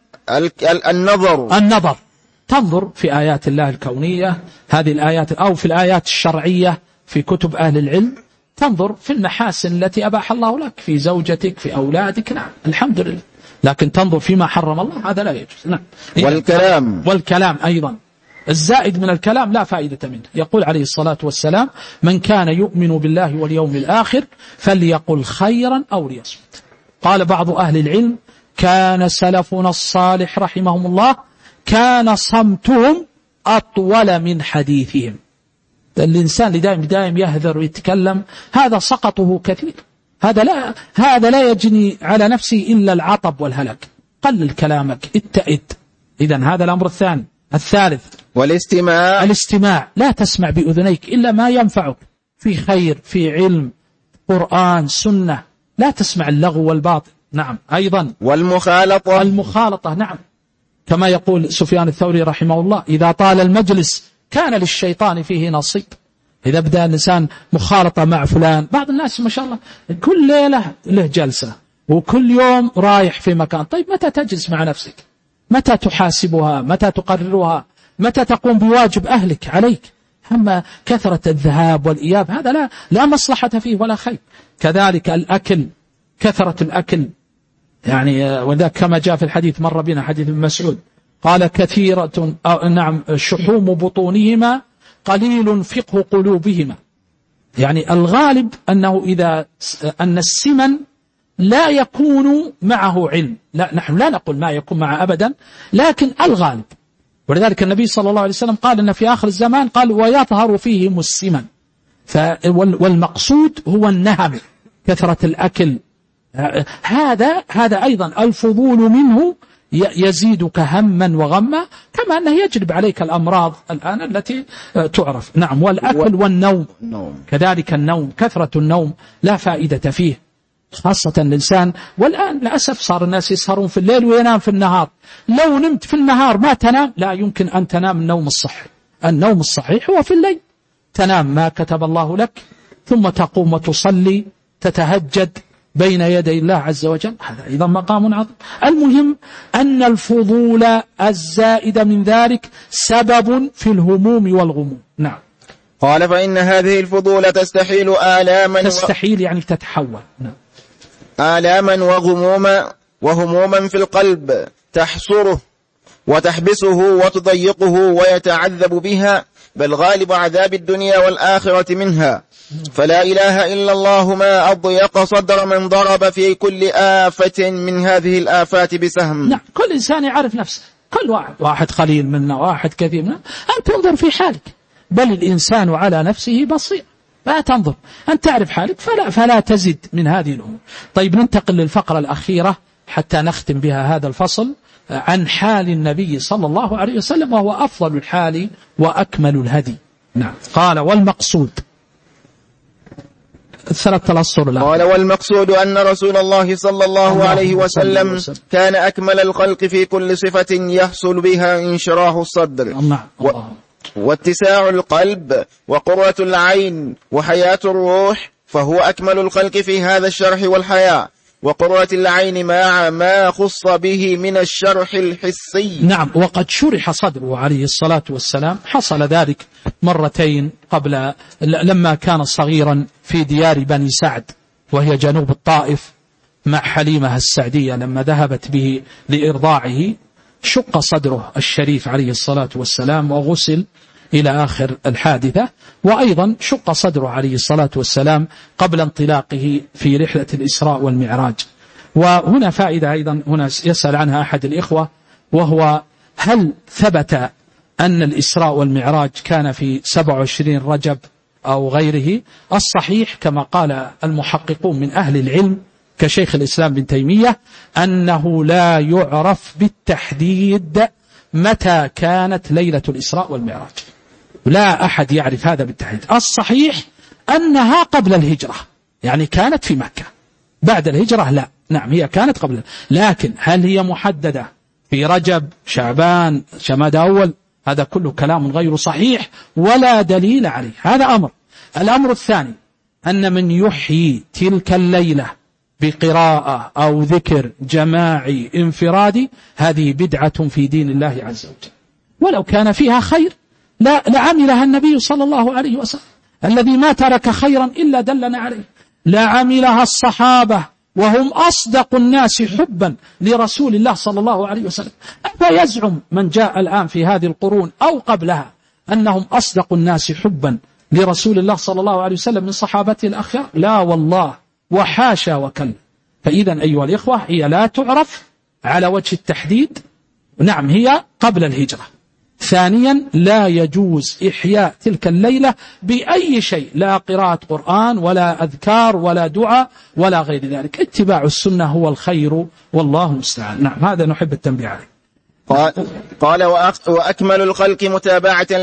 النظر النظر تنظر في آيات الله الكونية، هذه الآيات، أو في الآيات الشرعية في كتب أهل العلم، تنظر في المحاسن التي أباح الله لك في زوجتك، في أولادك. نعم، الحمد لله. لكن تنظر فيما حرم الله هذا لا يجوز. نعم. والكلام والكلام أيضا الزائد من الكلام لا فائدة منه. يقول عليه الصلاة والسلام: من كان يؤمن بالله واليوم الآخر فليقل خيرا أو ليصمت. قال بعض أهل العلم: كان سلفنا الصالح رحمهم الله كان صمتهم أطول من حديثهم. الإنسان اللي دائم دائم يهذر ويتكلم هذا سقطه كثير، هذا لا هذا لا يجني على نفسه إلا العطب والهلك. قلل كلامك، اتئد. إذن هذا الأمر الثاني. الثالث والاستماع الاستماع، لا تسمع بأذنيك إلا ما ينفعك في خير، في علم، قرآن، سنة، لا تسمع اللغو والباطل. نعم. أيضا والمخالطة المخالطة. نعم، كما يقول سفيان الثوري رحمه الله: إذا طال المجلس كان للشيطان فيه نصيب. إذا بدأ الإنسان مخالطة مع فلان، بعض الناس ما شاء الله كل ليلة له جلسة وكل يوم رايح في مكان. طيب متى تجلس مع نفسك؟ متى تحاسبها؟ متى تقررها؟ متى تقوم بواجب أهلك عليك؟ أما كثرة الذهاب والإياب هذا لا لا مصلحة فيه ولا خير. كذلك الأكل، كثرة الأكل، يعني وذاك كما جاء في الحديث مر بنا حديث ابن مسعود قال: كثيرة نعم شحوم بطونهما قليل فقه قلوبهما. يعني الغالب أنه إذا أن السمن لا يكون معه علم، لا نحن لا نقول ما يكون معه أبدا، لكن الغالب. ولذلك النبي صلى الله عليه وسلم قال أن في آخر الزمان قال: ويظهر فيهم السمن. والمقصود هو النهم، كثرة الأكل. هذا هذا أيضا الفضول منه يزيدك هما وغما، كما أنه يجلب عليك الأمراض الآن التي تعرف. نعم. والأكل والنوم كذلك، النوم، كثرة النوم لا فائدة فيه، خاصة الإنسان. والآن للأسف صار الناس يسهرون في الليل وينام في النهار. لو نمت في النهار ما تنام، لا يمكن أن تنام النوم الصحي. النوم الصحيح هو في الليل، تنام ما كتب الله لك، ثم تقوم وتصلي، تتهجد بين يدي الله عز وجل. هذا أيضا مقام عظيم. المهم أن الفضول الزائد من ذلك سبب في الهموم والغموم. نعم. قال: فإن هذه الفضول تستحيل آلاما تستحيل يعني تتحول. نعم. آلاما وغموما وهموما في القلب تحصره وتحبسه وتضيقه ويتعذب بها، بل غالب عذاب الدنيا والآخرة منها. فلا إله إلا الله ما أضيق صدر من ضرب في كل آفة من هذه الآفات بسهم. نعم. كل إنسان يعرف نفسه، كل واحد واحد قليل منا، واحد كثير منا. أنت تنظر في حالك، بل الإنسان على نفسه بصير. لا تنظر، أنت تعرف حالك، فلا, فلا تزد من هذه الأمور. طيب ننتقل للفقرة الأخيرة حتى نختم بها هذا الفصل عن حال النبي صلى الله عليه وسلم، وهو أفضل الحال وأكمل الهدي. نعم. قال: والمقصود الثلاث الأسطر. قال: والمقصود أن رسول الله صلى الله, الله عليه وسلم, وسلم كان أكمل الخلق في كل صفة يحصل بها انشراح الصدر الله. الله. واتساع القلب وقرة العين وحياة الروح، فهو أكمل الخلق في هذا الشرح والحياة وقرة العين مع ما خص به من الشرح الحسي. نعم. وقد شرح صدره عليه الصلاة والسلام، حصل ذلك مرتين قبل لما كان صغيرا في ديار بني سعد وهي جنوب الطائف مع حليمة السعدية، لما ذهبت به لإرضاعه شق صدره الشريف عليه الصلاة والسلام وغسل إلى آخر الحادثة. وأيضا شق صدره عليه الصلاة والسلام قبل انطلاقه في رحلة الإسراء والمعراج. وهنا فائدة أيضا هنا يسأل عنها أحد الإخوة، وهو: هل ثبت أن الإسراء والمعراج كان في سبعة وعشرين رجب أو غيره؟ الصحيح كما قال المحققون من أهل العلم كشيخ الإسلام بن تيمية أنه لا يعرف بالتحديد متى كانت ليلة الإسراء والمعراج، لا أحد يعرف هذا بالتحديد. الصحيح أنها قبل الهجرة، يعني كانت في مكة. بعد الهجرة لا. نعم هي كانت قبل، لكن هل هي محددة في رجب، شعبان، شماد أول؟ هذا كله كلام غير صحيح ولا دليل عليه. هذا أمر. الأمر الثاني أن من يحيي تلك الليلة بقراءة أو ذكر جماعي انفرادي هذه بدعة في دين الله عز وجل، ولو كان فيها خير لا لعملها النبي صلى الله عليه وسلم الذي ما ترك خيرا إلا دلنا عليه. لعملها الصحابة وهم أصدق الناس حبا لرسول الله صلى الله عليه وسلم. أفيزعم من جاء الآن في هذه القرون أو قبلها أنهم أصدق الناس حبا لرسول الله صلى الله عليه وسلم من صحابته الأخيار؟ لا والله، وحاشا وكلا. فإذا أيها الإخوة هي لا تعرف على وجه التحديد. نعم هي قبل الهجرة. ثانيا لا يجوز إحياء تلك الليلة بأي شيء، لا قراءة قرآن ولا أذكار ولا دعاء ولا غير ذلك. اتباع السنة هو الخير والله المستعان. نعم هذا نحب التنبيه عليه. قال, قال وأكمل الخلق متابعة له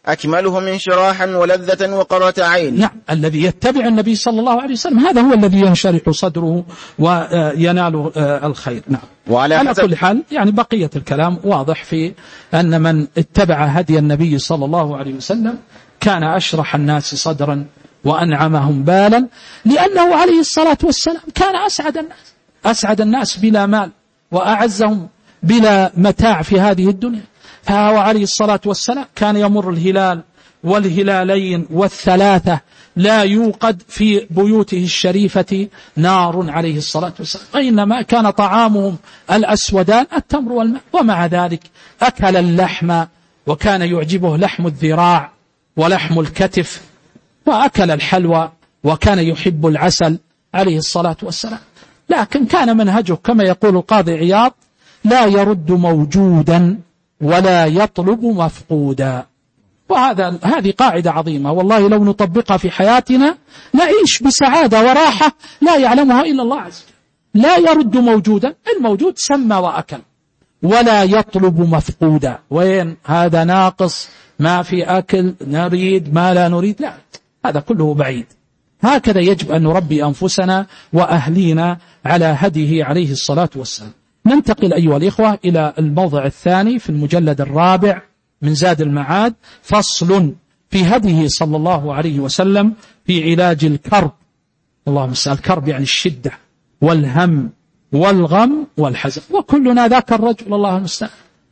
أكملهم انشراحا ولذة وقرة عين. نعم، الذي يتبع النبي صلى الله عليه وسلم هذا هو الذي ينشرح صدره وينال الخير. نعم. وعلى على كل حال يعني بقية الكلام واضح في أن من اتبع هدي النبي صلى الله عليه وسلم كان أشرح الناس صدرا وأنعمهم بالا، لأنه عليه الصلاة والسلام كان أسعد الناس أسعد الناس بلا مال، وأعزهم بلا متاع في هذه الدنيا. فهو عليه الصلاة والسلام كان يمر الهلال والهلالين والثلاثة لا يوقد في بيوته الشريفة نار عليه الصلاة والسلام، وإنما كان طعامهم الأسودان التمر والماء، ومع ذلك أكل اللحم، وكان يعجبه لحم الذراع ولحم الكتف، وأكل الحلوى، وكان يحب العسل عليه الصلاة والسلام. لكن كان منهجه كما يقول القاضي عياض لا يرد موجودا ولا يطلب مفقودا. وهذا هذه قاعدة عظيمة والله لو نطبقها في حياتنا نعيش بسعادة وراحة لا يعلمها إلا الله عز وجل. لا يرد موجودا، الموجود سمى وأكل، ولا يطلب مفقودا. وين هذا ناقص، ما في أكل، نريد ما لا نريد، لا، هذا كله بعيد. هكذا يجب أن نربي أنفسنا وأهلينا على هديه عليه الصلاة والسلام. ننتقل أيها الإخوة إلى الموضع الثاني في المجلد الرابع من زاد المعاد، فصل في هديه صلى الله عليه وسلم في علاج الكرب. اللهم استعان، الكرب يعني الشدة والهم والغم والحزن، وكلنا ذاك الرجل الله المستعان.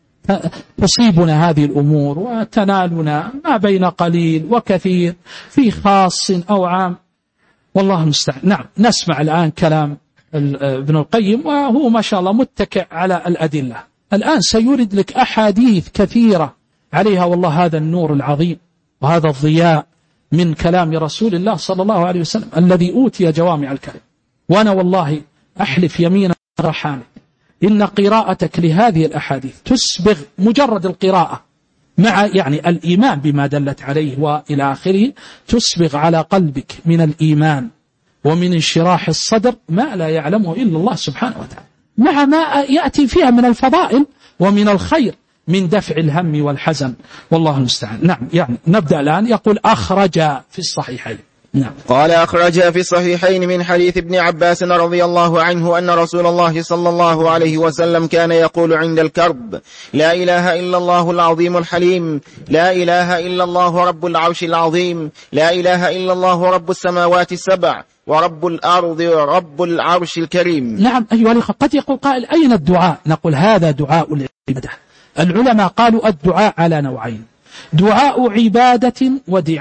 تصيبنا هذه الأمور وتنالنا ما بين قليل وكثير في خاص أو عام، والله المستعان. نعم، نسمع الآن كلام ابن القيم وهو ما شاء الله متكئ على الأدلة. الآن سيورد لك أحاديث كثيرة عليها والله هذا النور العظيم وهذا الضياء من كلام رسول الله صلى الله عليه وسلم الذي أوتي جوامع الكلم. وأنا والله أحلف يمينا رحانا إن قراءتك لهذه الأحاديث تسبغ مجرد القراءة مع يعني الإيمان بما دلت عليه وإلى آخره، تسبغ على قلبك من الإيمان ومن انشراح الصدر ما لا يعلمه إلا الله سبحانه وتعالى، مع ما يأتي فيها من الفضائل ومن الخير من دفع الهم والحزن، والله المستعان. نعم، يعني نبدأ الآن. يقول أخرج في الصحيحين. نعم. قال أخرج في الصحيحين من حديث ابن عباس رضي الله عنه أن رسول الله صلى الله عليه وسلم كان يقول عند الكرب: لا إله إلا الله العظيم الحليم، لا إله إلا الله رب العرش العظيم، لا إله إلا الله رب السماوات السبع ورب الأرض رب العرش الكريم. نعم أيها الأخوة، قد يقول قائل أين الدعاء؟ نقول هذا دعاء العبادة. العلماء قالوا الدعاء على نوعين: دعاء عبادة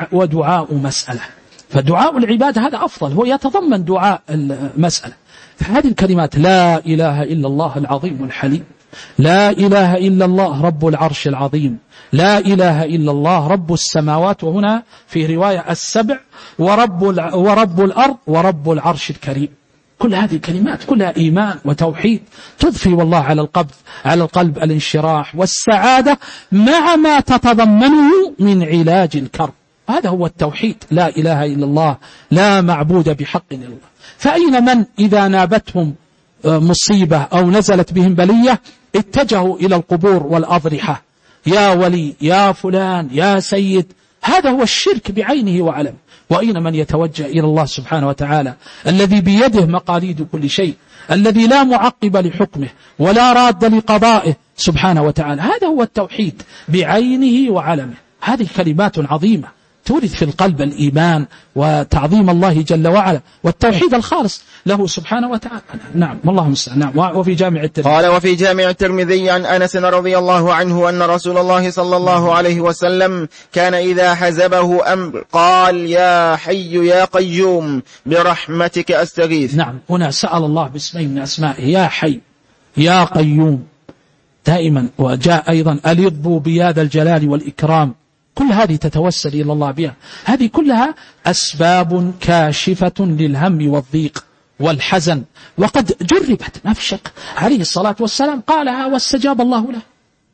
ودعاء مسألة. فدعاء العبادة هذا أفضل، هو يتضمن دعاء المسألة. فهذه الكلمات لا إله إلا الله العظيم الحليم، لا إله إلا الله رب العرش العظيم، لا إله إلا الله رب السماوات، وهنا في رواية السبع، ورب, ورب الأرض ورب العرش الكريم. كل هذه الكلمات كلها إيمان وتوحيد تضفي والله على القلب على القلب الانشراح والسعادة مع ما تتضمنه من علاج الكرب. هذا هو التوحيد، لا إله إلا الله، لا معبود بحق إلا الله. فأين من إذا نابتهم مصيبة أو نزلت بهم بلية اتجهوا إلى القبور والأضرحة، يا ولي يا فلان يا سيد؟ هذا هو الشرك بعينه وعلمه. وأين من يتوجه إلى الله سبحانه وتعالى الذي بيده مقاليد كل شيء، الذي لا معقب لحكمه ولا راد لقضائه سبحانه وتعالى؟ هذا هو التوحيد بعينه وعلمه. هذه كلمات عظيمة تورد في القلب الإيمان وتعظيم الله جل وعلا والتوحيد الخالص له سبحانه وتعالى. نعم والله المستعان. نعم. وفي جامع الترمذي قال: وفي جامع الترمذي عن أنس رضي الله عنه أن رسول الله صلى الله عليه وسلم كان إذا حزبه أمر قال: يا حي يا قيوم برحمتك أستغيث. نعم، هنا سأل الله باسمين من أسمائه: يا حي يا قيوم دائما، وجاء أيضا ألظوا بيا ذا الجلال والإكرام. كل هذه تتوسل إلى الله بها. هذه كلها أسباب كاشفة للهم والضيق والحزن، وقد جربت ما في شك. عليه الصلاة والسلام قالها واستجاب الله له.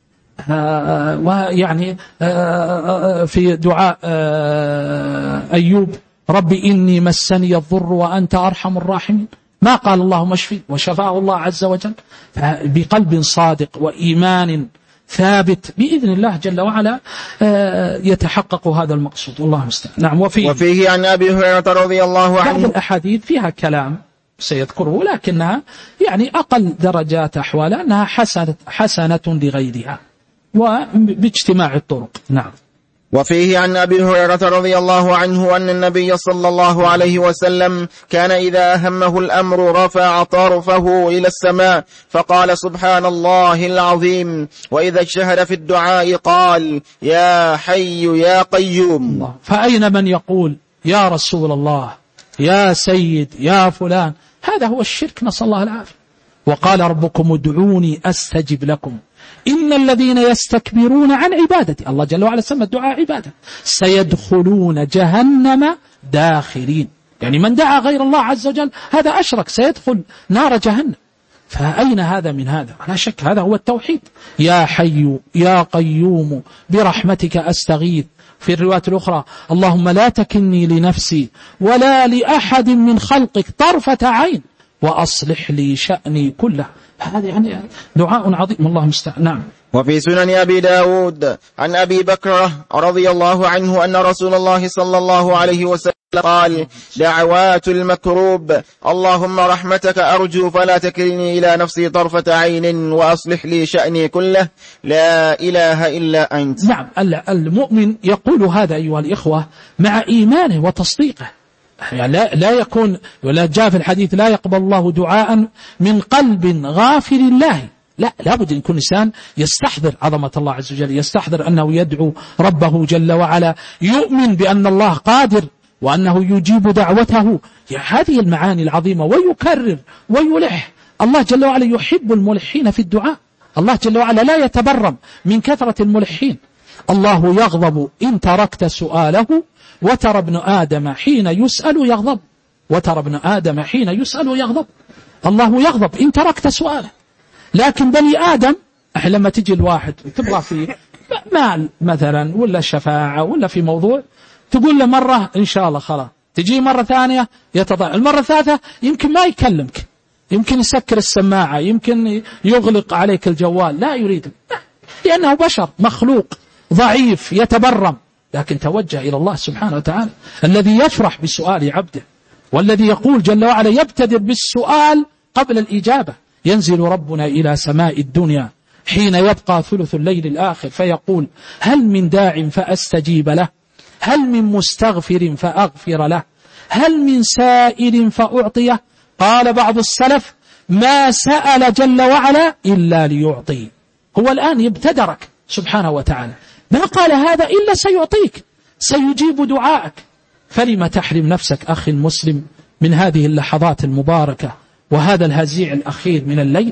آه ويعني آه في دعاء آه أيوب: رب إني مسني الضر وأنت أرحم الراحمين، ما قال اللهم اشفي وشفاه الله عز وجل. بقلب صادق وإيمان ثابت بإذن الله جل وعلا يتحقق هذا المقصود، والله المستعان. نعم. وفيه, وفيه عن أبي هريرة رضي الله عنه، بعض الأحاديث فيها كلام سيذكره، لكنها يعني أقل درجات أحوالا، أنها حسنة, حسنة لغيرها وباجتماع الطرق. نعم. وفيه عن أبي هريرة رضي الله عنه أن النبي صلى الله عليه وسلم كان إذا أهمه الأمر رفع طرفه إلى السماء فقال سبحان الله العظيم، وإذا اجتهد في الدعاء قال يا حي يا قيوم. الله. فأين من يقول يا رسول الله يا سيد يا فلان؟ هذا هو الشرك، نسأل الله العافية. وقال ربكم ادعوني أستجب لكم إن الذين يستكبرون عن عبادتي، الله جل وعلا سمى الدعاء عبادة، سيدخلون جهنم داخرين، يعني من دعا غير الله عز وجل هذا أشرك، سيدخل نار جهنم. فأين هذا من هذا؟ لا شك هذا هو التوحيد. يا حي يا قيوم برحمتك أستغيث. في الرواية الأخرى اللهم لا تكلني لنفسي ولا لأحد من خلقك طرفة عين وأصلح لي شأني كله. هذا يعني دعاء عظيم، الله المستعان. نعم. وفي سنن أبي داود عن أبي بكر رضي الله عنه أن رسول الله صلى الله عليه وسلم قال دعوات المكروب اللهم رحمتك أرجو فلا تكلني إلى نفسي طرفة عين وأصلح لي شأني كله لا إله إلا أنت. نعم. المؤمن يقول هذا أيها الإخوة مع إيمانه وتصديقه، يعني لا, لا يكون، ولا جاء في الحديث لا يقبل الله دعاء من قلب غافل الله. لا، لابد أن يكون إنسان يستحضر عظمة الله عز وجل، يستحضر أنه يدعو ربه جل وعلا، يؤمن بأن الله قادر وأنه يجيب دعوته، يعني هذه المعاني العظيمة، ويكرر ويلح. الله جل وعلا يحب الملحين في الدعاء، الله جل وعلا لا يتبرم من كثرة الملحين. الله يغضب إن تركت سؤاله وترى ابن آدم حين يسأل يغضب، وترى ابن آدم حين يسأل يغضب. الله يغضب إن تركت سؤاله، لكن بني آدم لما تجي الواحد تبغى في مال مثلا ولا شفاعة ولا في موضوع، تقول له مرة إن شاء الله خلاص، تجي مرة ثانية يتضايق، المرة الثالثة يمكن ما يكلمك، يمكن يسكر السماعة، يمكن يغلق عليك الجوال، لا يريد، لأنه بشر مخلوق ضعيف يتبرم. لكن توجه إلى الله سبحانه وتعالى الذي يفرح بسؤال عبده، والذي يقول جل وعلا يبتدر بالسؤال قبل الإجابة. ينزل ربنا إلى سماء الدنيا حين يبقى ثلث الليل الآخر فيقول هل من داع فأستجيب له، هل من مستغفر فأغفر له، هل من سائل فأعطيه. قال بعض السلف ما سأل جل وعلا إلا ليعطي. هو الآن يبتدرك سبحانه وتعالى، ما قال هذا إلا سيعطيك، سيجيب دعائك. فلما تحرم نفسك أخي المسلم من هذه اللحظات المباركة وهذا الهزيع الأخير من الليل؟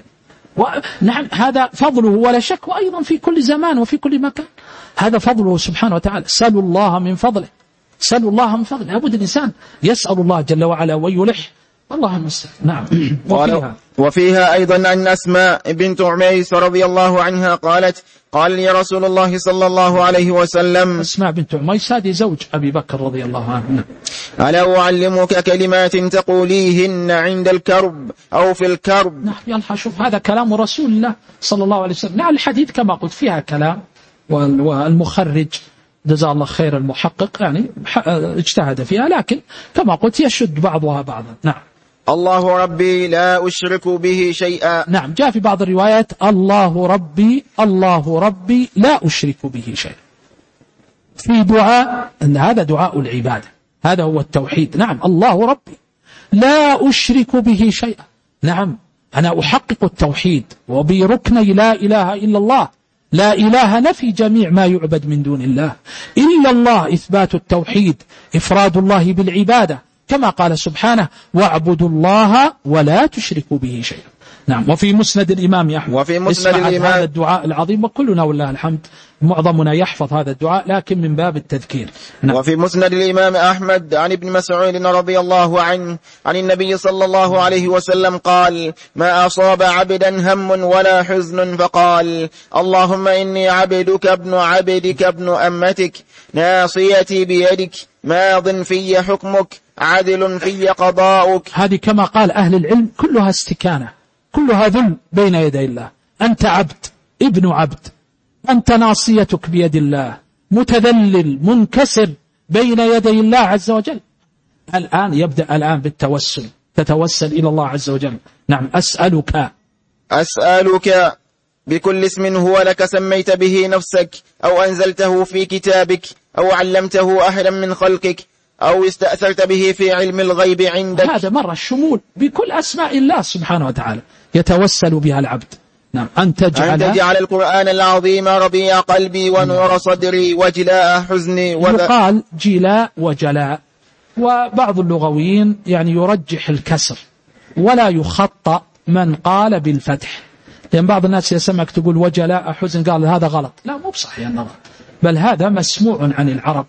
ونعم هذا فضله ولا شك، وأيضا في كل زمان وفي كل مكان هذا فضله سبحانه وتعالى. سألوا الله من فضله، سألوا الله من فضله. لابد الإنسان يسأل الله جل وعلا ويلح، والله المستعان. نعم. وفيها, وفيها أيضا أن أسماء بنت عميس رضي الله عنها قالت قال لي رسول الله صلى الله عليه وسلم، أسماء بنت عميس هذه زوج أبي بكر رضي الله عنه، ألا أعلمك كلمات تقوليهن عند الكرب أو في الكرب؟ نعم. يلا شوف، هذا كلام رسول الله صلى الله عليه وسلم. نعم الحديث كما قلت فيها كلام، والمخرج جزاه الله خير المحقق يعني اجتهد فيها، لكن كما قلت يشد بعضها بعضا. نعم. الله ربي لا أشرك به شيئا. نعم جاء في بعض الروايات الله ربي الله ربي لا أشرك به شيئا. في دعاء أن هذا دعاء العبادة، هذا هو التوحيد. نعم الله ربي لا أشرك به شيئا. نعم أنا أحقق التوحيد وبركني لا إله إلا الله، لا إله نفي جميع ما يعبد من دون الله، إلا الله إثبات التوحيد، إفراد الله بالعبادة، كما قال سبحانه واعبدوا الله ولا تشركوا به شيئا. نعم. وفي مسند الإمام أحمد، وفي مسند الإمام هذا الدعاء العظيم، وكلنا والله الحمد معظمنا يحفظ هذا الدعاء لكن من باب التذكير. نعم. وفي مسند الإمام أحمد عن ابن مسعود رضي الله عنه عن النبي صلى الله عليه وسلم قال ما أصاب عبدا هم ولا حزن فقال اللهم إني عبدك ابن عبدك ابن أمتك ناصيتي بيدك ماض في حكمك عدل في قضاؤك. هذه كما قال أهل العلم كلها استكانة، كلها ذل بين يدي الله. أنت عبد ابن عبد أنت ناصيتك بيد الله، متذلل منكسر بين يدي الله عز وجل. الآن يبدأ الآن بالتوسل، تتوسل إلى الله عز وجل. نعم. أسألك أسألك بكل اسم هو لك سميت به نفسك أو أنزلته في كتابك أو علمته أحدا من خلقك أو استأثرت به في علم الغيب عندك. هذا مرة الشمول بكل أسماء الله سبحانه وتعالى يتوسل بها العبد. نعم. أن تجعل, أن تجعل القرآن العظيم ربيع قلبي ونور صدري وجلاء حزني وذ... يقال جلاء وجلاء، وبعض اللغويين يعني يرجح الكسر ولا يخطأ من قال بالفتح، لأن بعض الناس يسمعك تقول وجلاء حزن قال هذا غلط. لا، مو بصحيح النظر، بل هذا مسموع عن العرب.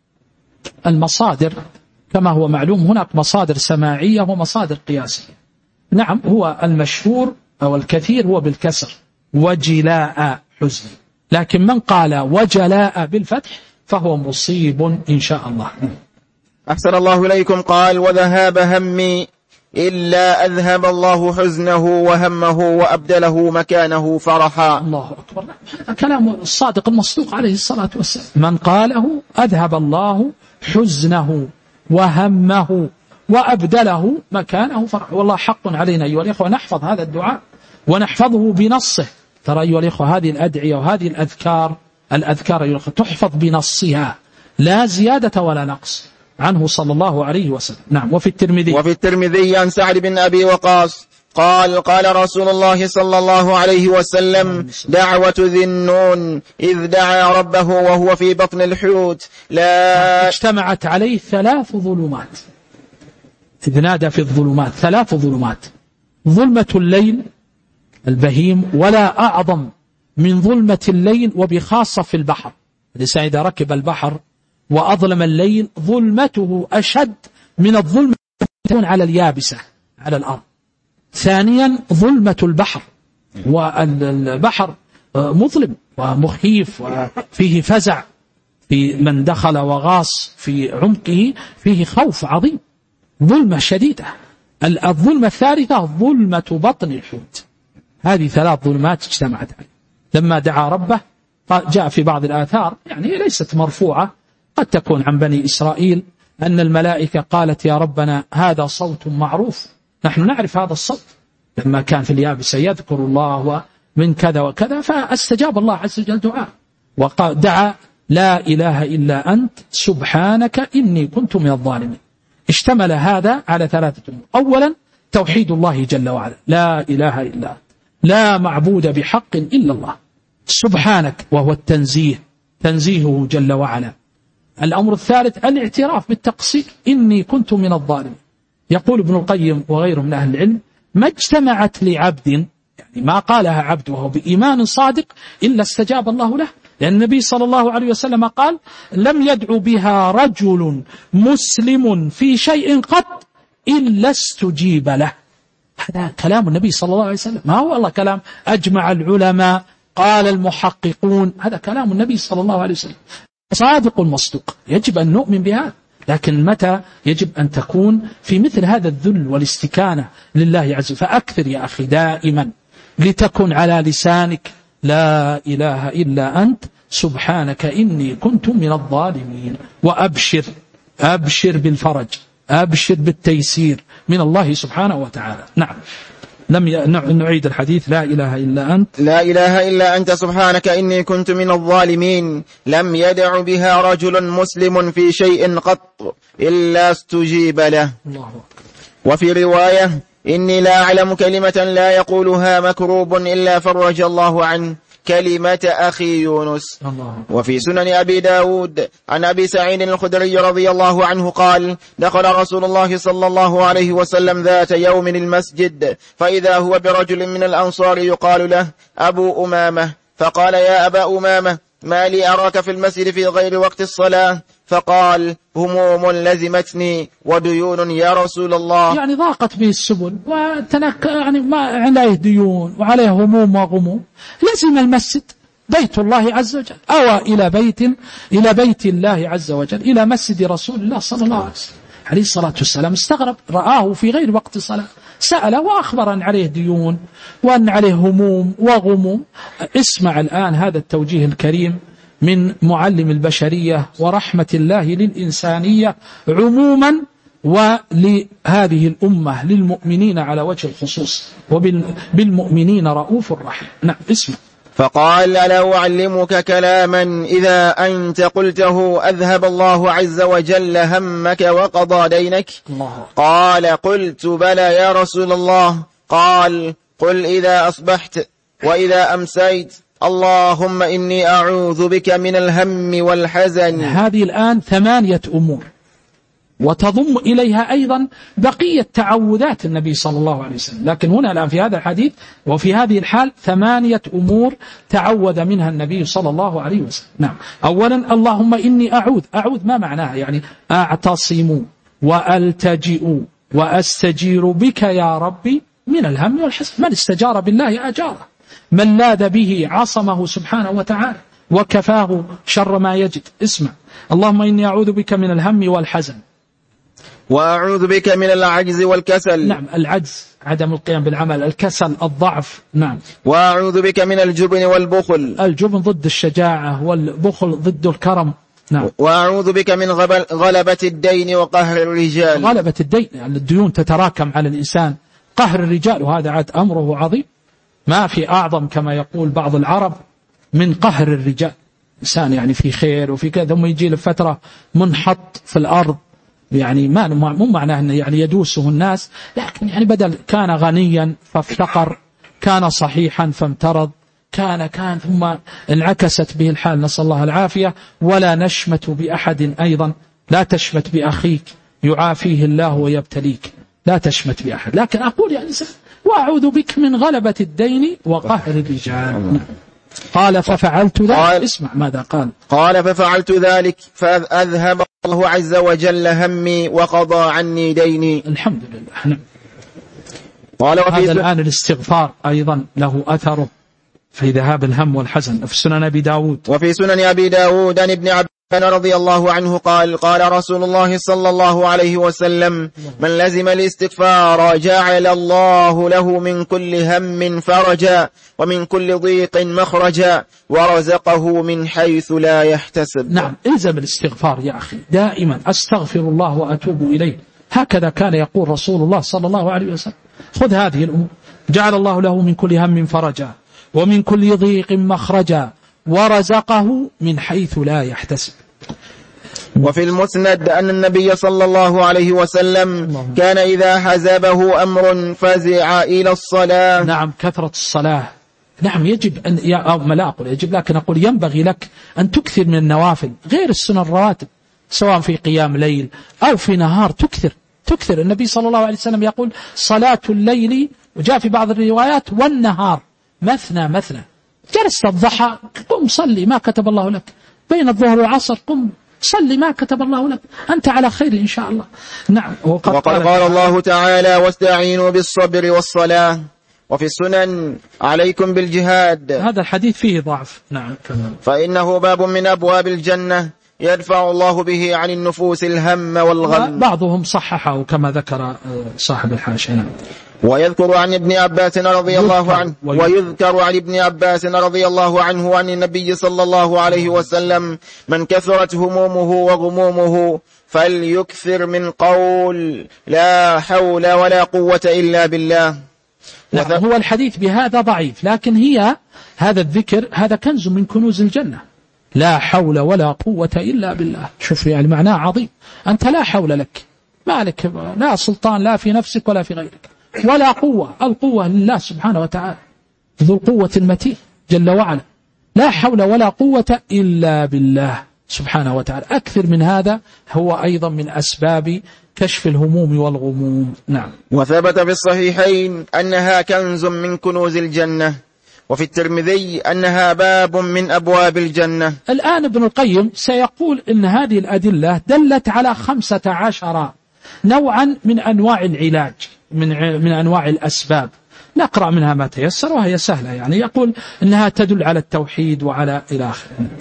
المصادر كما هو معلوم هناك مصادر سماعية ومصادر قياسية. نعم، هو المشهور أو الكثير هو بالكسر وجلاء حزن، لكن من قال وجلاء بالفتح فهو مصيب إن شاء الله. أحسن الله إليكم. قال وذهاب همي إلا أذهب الله حزنه وهمه وأبدله مكانه فرحا. الله أكبر. كلام الصادق المصدوق عليه الصلاة والسلام، من قاله أذهب الله حزنه وهمه وأبدله مكانه فرحا. والله حق علينا أيها الإخوة نحفظ هذا الدعاء ونحفظه بنصه. ترى أيها الإخوة هذه الأدعية وهذه الأذكار الأذكار أيها الإخوة تحفظ بنصها لا زيادة ولا نقص عنه صلى الله عليه وسلم. نعم. وفي الترمذي وفي الترمذي عن سعد بن أبي وقاص قال قال رسول الله صلى الله عليه وسلم دعوة ذي النون إذ دعا ربه وهو في بطن الحوت لا اجتمعت عليه ثلاث ظلمات. إذ نادى في الظلمات ثلاث ظلمات: ظلمة الليل البهيم، ولا أعظم من ظلمة الليل وبخاصة في البحر. الإنسان إذا ركب البحر وأظلم الليل ظلمته أشد من الظلمة على اليابسة على الأرض. ثانيا ظلمة البحر، والبحر مظلم ومخيف وفيه فزع، في من دخل وغاص في عمقه فيه خوف عظيم، ظلمة شديدة. الظلمة الثالثة ظلمة بطن الحوت. هذه ثلاث ظلمات اجتمعت عليه. لما دعا ربه جاء في بعض الآثار يعني ليست مرفوعة، قد تكون عن بني إسرائيل، أن الملائكة قالت يا ربنا هذا صوت معروف، نحن نعرف هذا الصوت، لما كان في اليابسة يذكر الله من كذا وكذا، فاستجاب الله عز وجل دعاء ودعا لا إله إلا أنت سبحانك إني كنت من الظالمين. اشتمل هذا على ثلاثة أمور: أولا توحيد الله جل وعلا، لا إله إلا أنت، لا معبود بحق إلا الله، سبحانك وهو التنزيه، تنزيهه جل وعلا. الأمر الثالث الاعتراف بالتقصير، إني كنت من الظالمين. يقول ابن القيم وغيره من أهل العلم ما اجتمعت لعبد، يعني ما قالها عبد وهو بإيمان صادق إلا استجاب الله له، لأن النبي صلى الله عليه وسلم قال لم يدعو بها رجل مسلم في شيء قط إلا استجيب له. هذا كلام النبي صلى الله عليه وسلم، ما هو الله كلام أجمع العلماء قال المحققون، هذا كلام النبي صلى الله عليه وسلم صادق مصدوق، يجب أن نؤمن بهذا. لكن متى يجب أن تكون في مثل هذا الذل والاستكانة لله عز وجل. فأكثر يا أخي دائما لتكن على لسانك لا إله إلا أنت سبحانك إني كنت من الظالمين، وأبشر أبشر بالفرج، أبشر بالتيسير من الله سبحانه وتعالى. نعم. لم نعيد الحديث: لا إله إلا أنت لا إله إلا أنت سبحانك إني كنت من الظالمين، لم يدع بها رجل مسلم في شيء قط إلا استجيب له. الله. وفي رواية إني لا أعلم كلمة لا يقولها مكروب إلا فرج الله عنه، كلمة أخي يونس. الله. وفي سنن أبي داود عن أبي سعيد الخدري رضي الله عنه قال دخل رسول الله صلى الله عليه وسلم ذات يوم المسجد فإذا هو برجل من الأنصار يقال له أبو أمامة، فقال يا أبا أمامة ما لي أراك في المسجد في غير وقت الصلاة؟ فقال هموم لزمتني وديون يا رسول الله. يعني ضاقت به السبل وتنك، يعني ما عليه ديون وعليه هموم وغموم، لزم المسجد بيت الله عز وجل، أوى إلى بيت إلى بيت الله عز وجل، إلى مسجد رسول الله صلى الله عليه وسلم. عليه الصلاة والسلام استغرب، رآه في غير وقت صلاة، سأله وأخبر أن عليه ديون وأن عليه هموم وغموم. اسمع الآن هذا التوجيه الكريم من معلم البشرية ورحمة الله للإنسانية عموما ولهذه الأمة للمؤمنين على وجه الخصوص، وبالمؤمنين رؤوف رحيم. نعم اسمع. فقال: ألا أعلمك كلاما إذا أنت قلته أذهب الله عز وجل همك وقضى دينك؟ الله. قال: قلت بلى يا رسول الله. قال: قل إذا أصبحت وإذا أمسيت اللهم إني أعوذ بك من الهم والحزن. هذه الآن ثمانية أمور، وتضم إليها أيضا بقية تعوذات النبي صلى الله عليه وسلم، لكن هنا الآن في هذا الحديث وفي هذه الحال ثمانية أمور تعوذ منها النبي صلى الله عليه وسلم. نعم. أولا اللهم إني أعوذ. أعوذ ما معناها؟ يعني أعتصم وألتجئ وأستجير بك يا ربي من الهم والحزن. من استجار بالله أجاره، من لاذ به عصمه سبحانه وتعالى وكفاه شر ما يجد. اسمع: اللهم إني أعوذ بك من الهم والحزن، وأعوذ بك من العجز والكسل. نعم، العجز عدم القيام بالعمل، الكسل الضعف. نعم. وأعوذ بك من الجبن والبخل. الجبن ضد الشجاعة والبخل ضد الكرم. نعم. وأعوذ بك من غلبة الدين وقهر الرجال. غلبة الدين يعني الديون تتراكم على الإنسان، قهر الرجال وهذا عاد أمره عظيم، ما في أعظم كما يقول بعض العرب من قهر الرجال. إنسان يعني في خير وفي كذا ثم يجي لفترة منحط في الأرض، يعني ما مو معناه أنه يعني يدوسه الناس، لكن يعني بدل كان غنيا فافتقر، كان صحيحا فامترض، كان كان ثم انعكست به الحال، نسأل الله العافية. ولا نشمت بأحد أيضا، لا تشمت بأخيك يعافيه الله ويبتليك، لا تشمت بأحد. لكن أقول يعني وأعوذ بك من غلبة الدين وقهر الرجال. قال ففعلت ذلك. اسمع ماذا قال. قال ففعلت ذلك فأذهب الله عز وجل همي وقضى عني ديني. الحمد لله. قال وفي هذا الآن الاستغفار أيضا له أثره في ذهاب الهم والحزن. في سنن أبي داود. وفي سنن أبي داود عن ابن عباس رضي الله عنه قال: قال رسول الله صلى الله عليه وسلم: من لزم الاستغفار جعل الله له من كل هم فرجا ومن كل ضيق مخرجا ورزقه من حيث لا يحتسب. نعم، الزم الاستغفار يا أخي دائما، أستغفر الله وأتوب إليه، هكذا كان يقول رسول الله صلى الله عليه وسلم. خذ هذه الأمور: جعل الله له من كل هم فرجا ومن كل ضيق مخرجا ورزقه من حيث لا يحتسب. وفي المسند أن النبي صلى الله عليه وسلم كان إذا حزبه أمر فزع إلى الصلاة. نعم، كثرة الصلاة. نعم، يجب أن أو ما لا أقول يجب، لكن أقول ينبغي لك أن تكثر من النوافل غير السنن الرواتب، سواء في قيام ليل أو في نهار، تكثر تكثر. النبي صلى الله عليه وسلم يقول: صلاة الليل، وجاء في بعض الروايات والنهار مثنى مثنى. جلست الضحى قم صلي ما كتب الله لك، بين الظهر والعصر قم صلي ما كتب الله لك، أنت على خير إن شاء الله. نعم. وقد قال, قال الله تعالى: واستعينوا بالصبر والصلاة. وفي السنن: عليكم بالجهاد. هذا الحديث فيه ضعف. نعم. فإنه باب من أبواب الجنة يدفع الله به عن النفوس الهم والغم. بعضهم صححه كما ذكر صاحب الحاشية. ويذكر عن ابن عباس رضي الله عنه ويذكر عن ابن عباس رضي الله عنه عن النبي صلى الله عليه وسلم: من كثرت همومه وغمومه فليكثر من قول لا حول ولا قوة إلا بالله. نعم، هو الحديث بهذا ضعيف، لكن هي هذا الذكر هذا كنز من كنوز الجنة. لا حول ولا قوة إلا بالله. شوف يعني معناه عظيم. أنت لا حول لك، ما لك لا سلطان لا في نفسك ولا في غيرك، ولا قوة. القوة لله سبحانه وتعالى، ذو القوة المتين جل وعلا. لا حول ولا قوة إلا بالله سبحانه وتعالى. أكثر من هذا هو أيضا من أسباب كشف الهموم والغموم. نعم. وثبت في الصحيحين أنها كنز من كنوز الجنة، وفي الترمذي أنها باب من أبواب الجنة. الآن ابن القيم سيقول إن هذه الأدلة دلت على خمسة عشر نوعا من أنواع العلاج، من من أنواع الأسباب. نقرأ منها ما تيسر وهي سهلة. يعني يقول إنها تدل على التوحيد وعلى إلى آخره.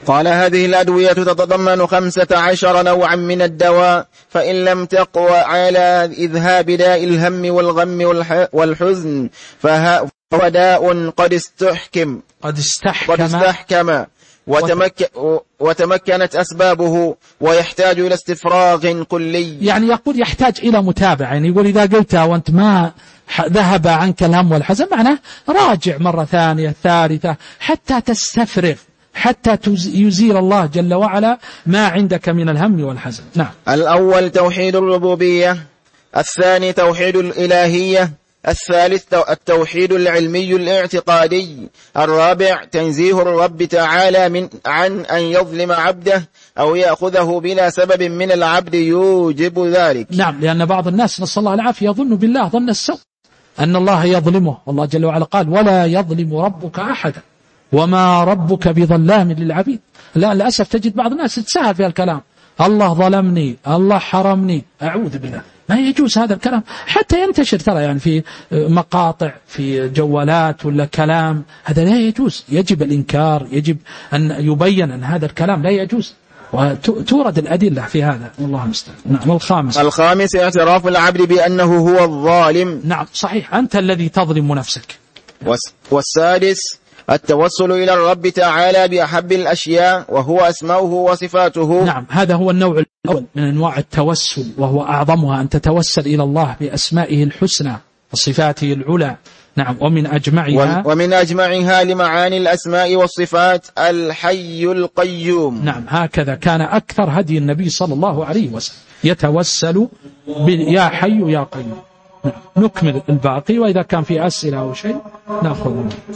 قال هذه الأدوية تتضمن خمسة عشر نوعا من الدواء، فإن لم تقوى على إذهاب داء الهم والغم والحزن فهو داء قد استحكم قد استحكم, قد استحكم وتمك وتمكنت أسبابه، ويحتاج إلى استفراغ كلي. يعني يقول يحتاج إلى متابعة، يعني يقول إذا قلتها وأنت ما ذهب عنك الهم والحزن معناه راجع مرة ثانية ثالثة حتى تستفرغ، حتى يزيل الله جل وعلا ما عندك من الهم والحزن. نعم. الأول توحيد الربوبية، الثاني توحيد الإلهية، الثالث التوحيد العلمي الاعتقادي، الرابع تنزيه الرب تعالى من عن أن يظلم عبده أو يأخذه بلا سبب من العبد يوجب ذلك. نعم، لأن بعض الناس نسأل الله العافية يظن بالله ظن السوء أن الله يظلمه، والله جل وعلا قال ولا يظلم ربك أحدا وما ربك بظلام للعبيد. لا، للأسف تجد بعض الناس تتساهل في الكلام، الله ظلمني، الله حرمني، أعوذ بالله، ما يجوز هذا الكلام حتى ينتشر ترى يعني في مقاطع في جوالات ولا كلام، هذا لا يجوز، يجب الإنكار، يجب أن يبين أن هذا الكلام لا يجوز، وتورد الأدلة في هذا، والله المستعان. نعم. الخامس الخامس اعتراف العبد بأنه هو الظالم. نعم صحيح، أنت الذي تظلم نفسك. والسادس التوسل إلى الرب تعالى بأحب الأشياء وهو أسماؤه وصفاته. نعم، هذا هو النوع الأول من أنواع التوسل، وهو أعظمها أن تتوسل إلى الله بأسمائه الحسنى وصفاته العلى. نعم. ومن أجمعها ومن أجمعها لمعاني الأسماء والصفات الحي القيوم. نعم، هكذا كان أكثر هدي النبي صلى الله عليه وسلم، يتوسل يا حي يا قيوم. نكمل الباقي، وإذا كان في أسئلة أو شيء نأخذ.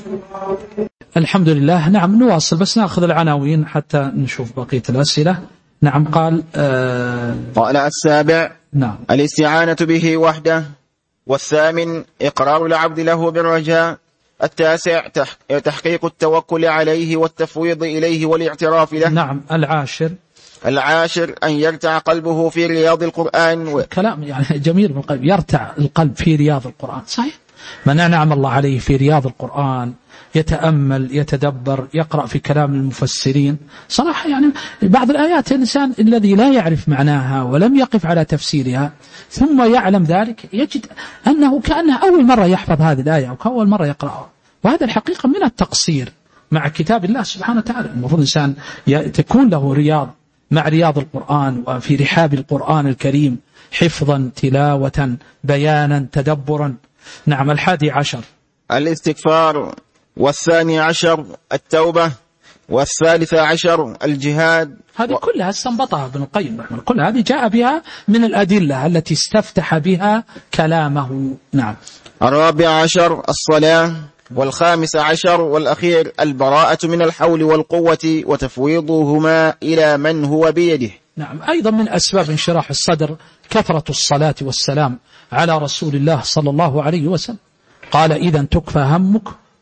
الحمد لله. نعم نواصل، بس نأخذ العناوين حتى نشوف بقية الأسئلة. نعم. قال آه قال السابع نعم الاستعانة به وحده، والثامن إقرار العبد له بالرجاء، التاسع تحقيق التوكل عليه والتفويض إليه والاعتراف له. نعم. العاشر العاشر أن يرتع قلبه في رياض القرآن و... كلام يعني جميل من القلب، يرتع القلب في رياض القرآن. صحيح، من أنعم الله عليه في رياض القرآن يتأمل يتدبر يقرأ في كلام المفسرين. صراحة يعني بعض الآيات الإنسان الذي لا يعرف معناها ولم يقف على تفسيرها ثم يعلم ذلك يجد أنه كأنه أول مرة يحفظ هذه الآية أو كأول مرة يقرأها، وهذا الحقيقة من التقصير مع كتاب الله سبحانه وتعالى. المفروض الإنسان تكون له رياض مع رياض القرآن وفي رحاب القرآن الكريم، حفظا تلاوة بيانا تدبرا. نعم. الحادي عشر الاستغفار، والثاني عشر التوبة، والثالث عشر الجهاد. هذه و... كلها استنبطها ابن القيم رحمه الله، كل هذه جاء بها من الأدلة التي استفتح بها كلامه. نعم. الرابع عشر الصلاة، والخامس عشر والأخير البراءة من الحول والقوة وتفويضهما إلى من هو بيده. نعم. أيضا من أسباب انشراح الصدر كثرة الصلاة والسلام على رسول الله صلى الله عليه وسلم. قال إذا تكفى همك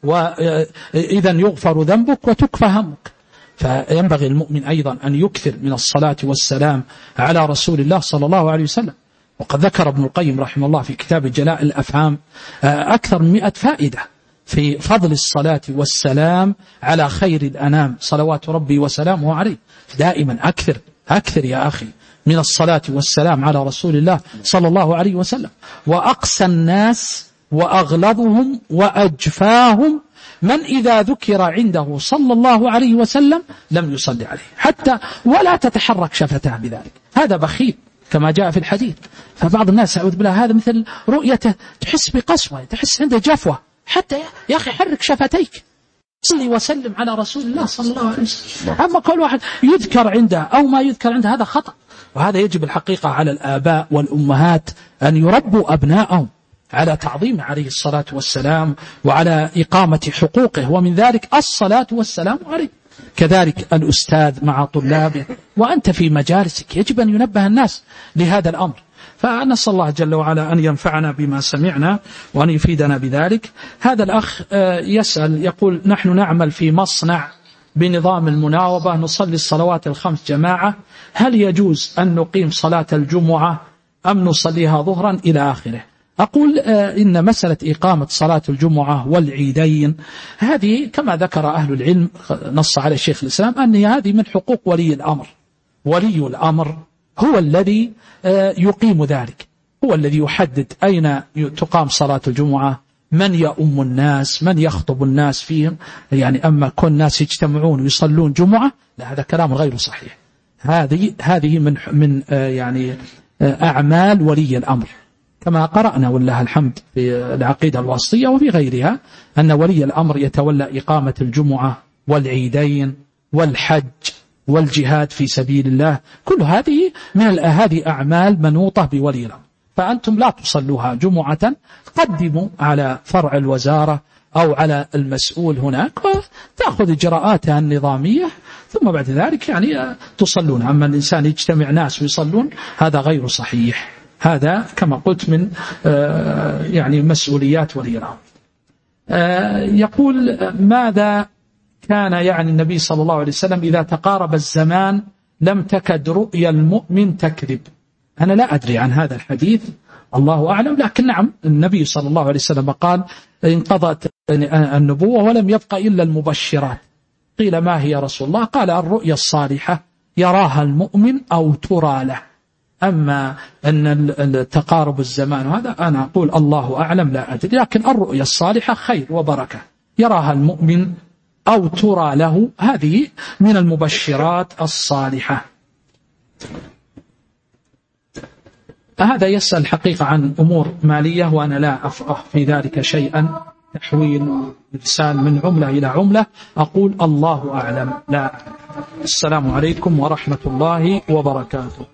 وإذا يغفر ذنبك وتكفى همك. فينبغي المؤمن أيضا أن يكثر من الصلاة والسلام على رسول الله صلى الله عليه وسلم. وقد ذكر ابن القيم رحمه الله في كتاب جلاء الأفهام أكثر من مئة فائدة في فضل الصلاة والسلام على خير الأنام صلوات ربي وسلامه عليه. دائما أكثر أكثر يا أخي من الصلاة والسلام على رسول الله صلى الله عليه وسلم. وأقسى الناس وأغلظهم وأجفاهم من إذا ذكر عنده صلى الله عليه وسلم لم يصلي عليه حتى ولا تتحرك شفتاه بذلك. هذا بخيل كما جاء في الحديث. فبعض الناس أعوذ بالله هذا مثل رؤيته تحس بقسوة، تحس عنده جفوة، حتى يا أخي حرك شفتيك، صلي وسلم على رسول الله صلى الله عليه وسلم. أما كل واحد يذكر عنده أو ما يذكر عنده هذا خطأ. وهذا يجب الحقيقة على الآباء والأمهات أن يربوا أبنائهم على تعظيم عليه الصلاة والسلام وعلى إقامة حقوقه، ومن ذلك الصلاة والسلام عليه. كذلك الأستاذ مع طلابه وأنت في مجالسك يجب أن ينبه الناس لهذا الأمر. فنسأل الله جل وعلا أن ينفعنا بما سمعنا وأن يفيدنا بذلك. هذا الأخ يسأل يقول نحن نعمل في مصنع بنظام المناوبة، نصلي الصلوات الخمس جماعة، هل يجوز أن نقيم صلاة الجمعة أم نصليها ظهرا إلى آخره؟ أقول إن مسألة إقامة صلاة الجمعة والعيدين هذه كما ذكر أهل العلم نص على الشيخ الإسلام أن هذه من حقوق ولي الأمر. ولي الأمر هو الذي يقيم ذلك، هو الذي يحدد أين تقام صلاة الجمعة، من يؤم الناس، من يخطب الناس فيهم. يعني أما كل الناس يجتمعون ويصلون جمعة، لا، هذا كلام غير صحيح. هذه هذه من من يعني أعمال ولي الأمر، كما قرأنا والله الحمد في العقيدة الواسطية وفي غيرها أن ولي الأمر يتولى إقامة الجمعة والعيدين والحج والجهاد في سبيل الله. كل هذه من هذه أعمال منوطة بولي الأمر. فأنتم لا تصلوها جمعة، قدموا على فرع الوزارة أو على المسؤول هناك وتأخذ إجراءاتها النظامية، ثم بعد ذلك يعني تصلون. أما الإنسان يجتمع ناس ويصلون هذا غير صحيح. هذا كما قلت من يعني مسؤوليات ولي الأمر. يقول ماذا كان يعني النبي صلى الله عليه وسلم إذا تقارب الزمان لم تكد رؤيا المؤمن تكذب؟ أنا لا أدري عن هذا الحديث، الله أعلم، لكن نعم النبي صلى الله عليه وسلم قال انقضت النبوة ولم يبق إلا المبشرات. قيل ما هي رسول الله؟ قال الرؤيا الصالحة يراها المؤمن أو ترى له. أما أن التقارب الزمان هذا أنا أقول الله أعلم لا أدري، لكن الرؤيا الصالحة خير وبركة يراها المؤمن أو ترى له، هذه من المبشرات الصالحة. هذا يسأل حقيقة عن أمور مالية وأنا لا أفقه في ذلك شيئا، تحويل إنسان من عملة إلى عملة، أقول الله أعلم لا. السلام عليكم ورحمة الله وبركاته.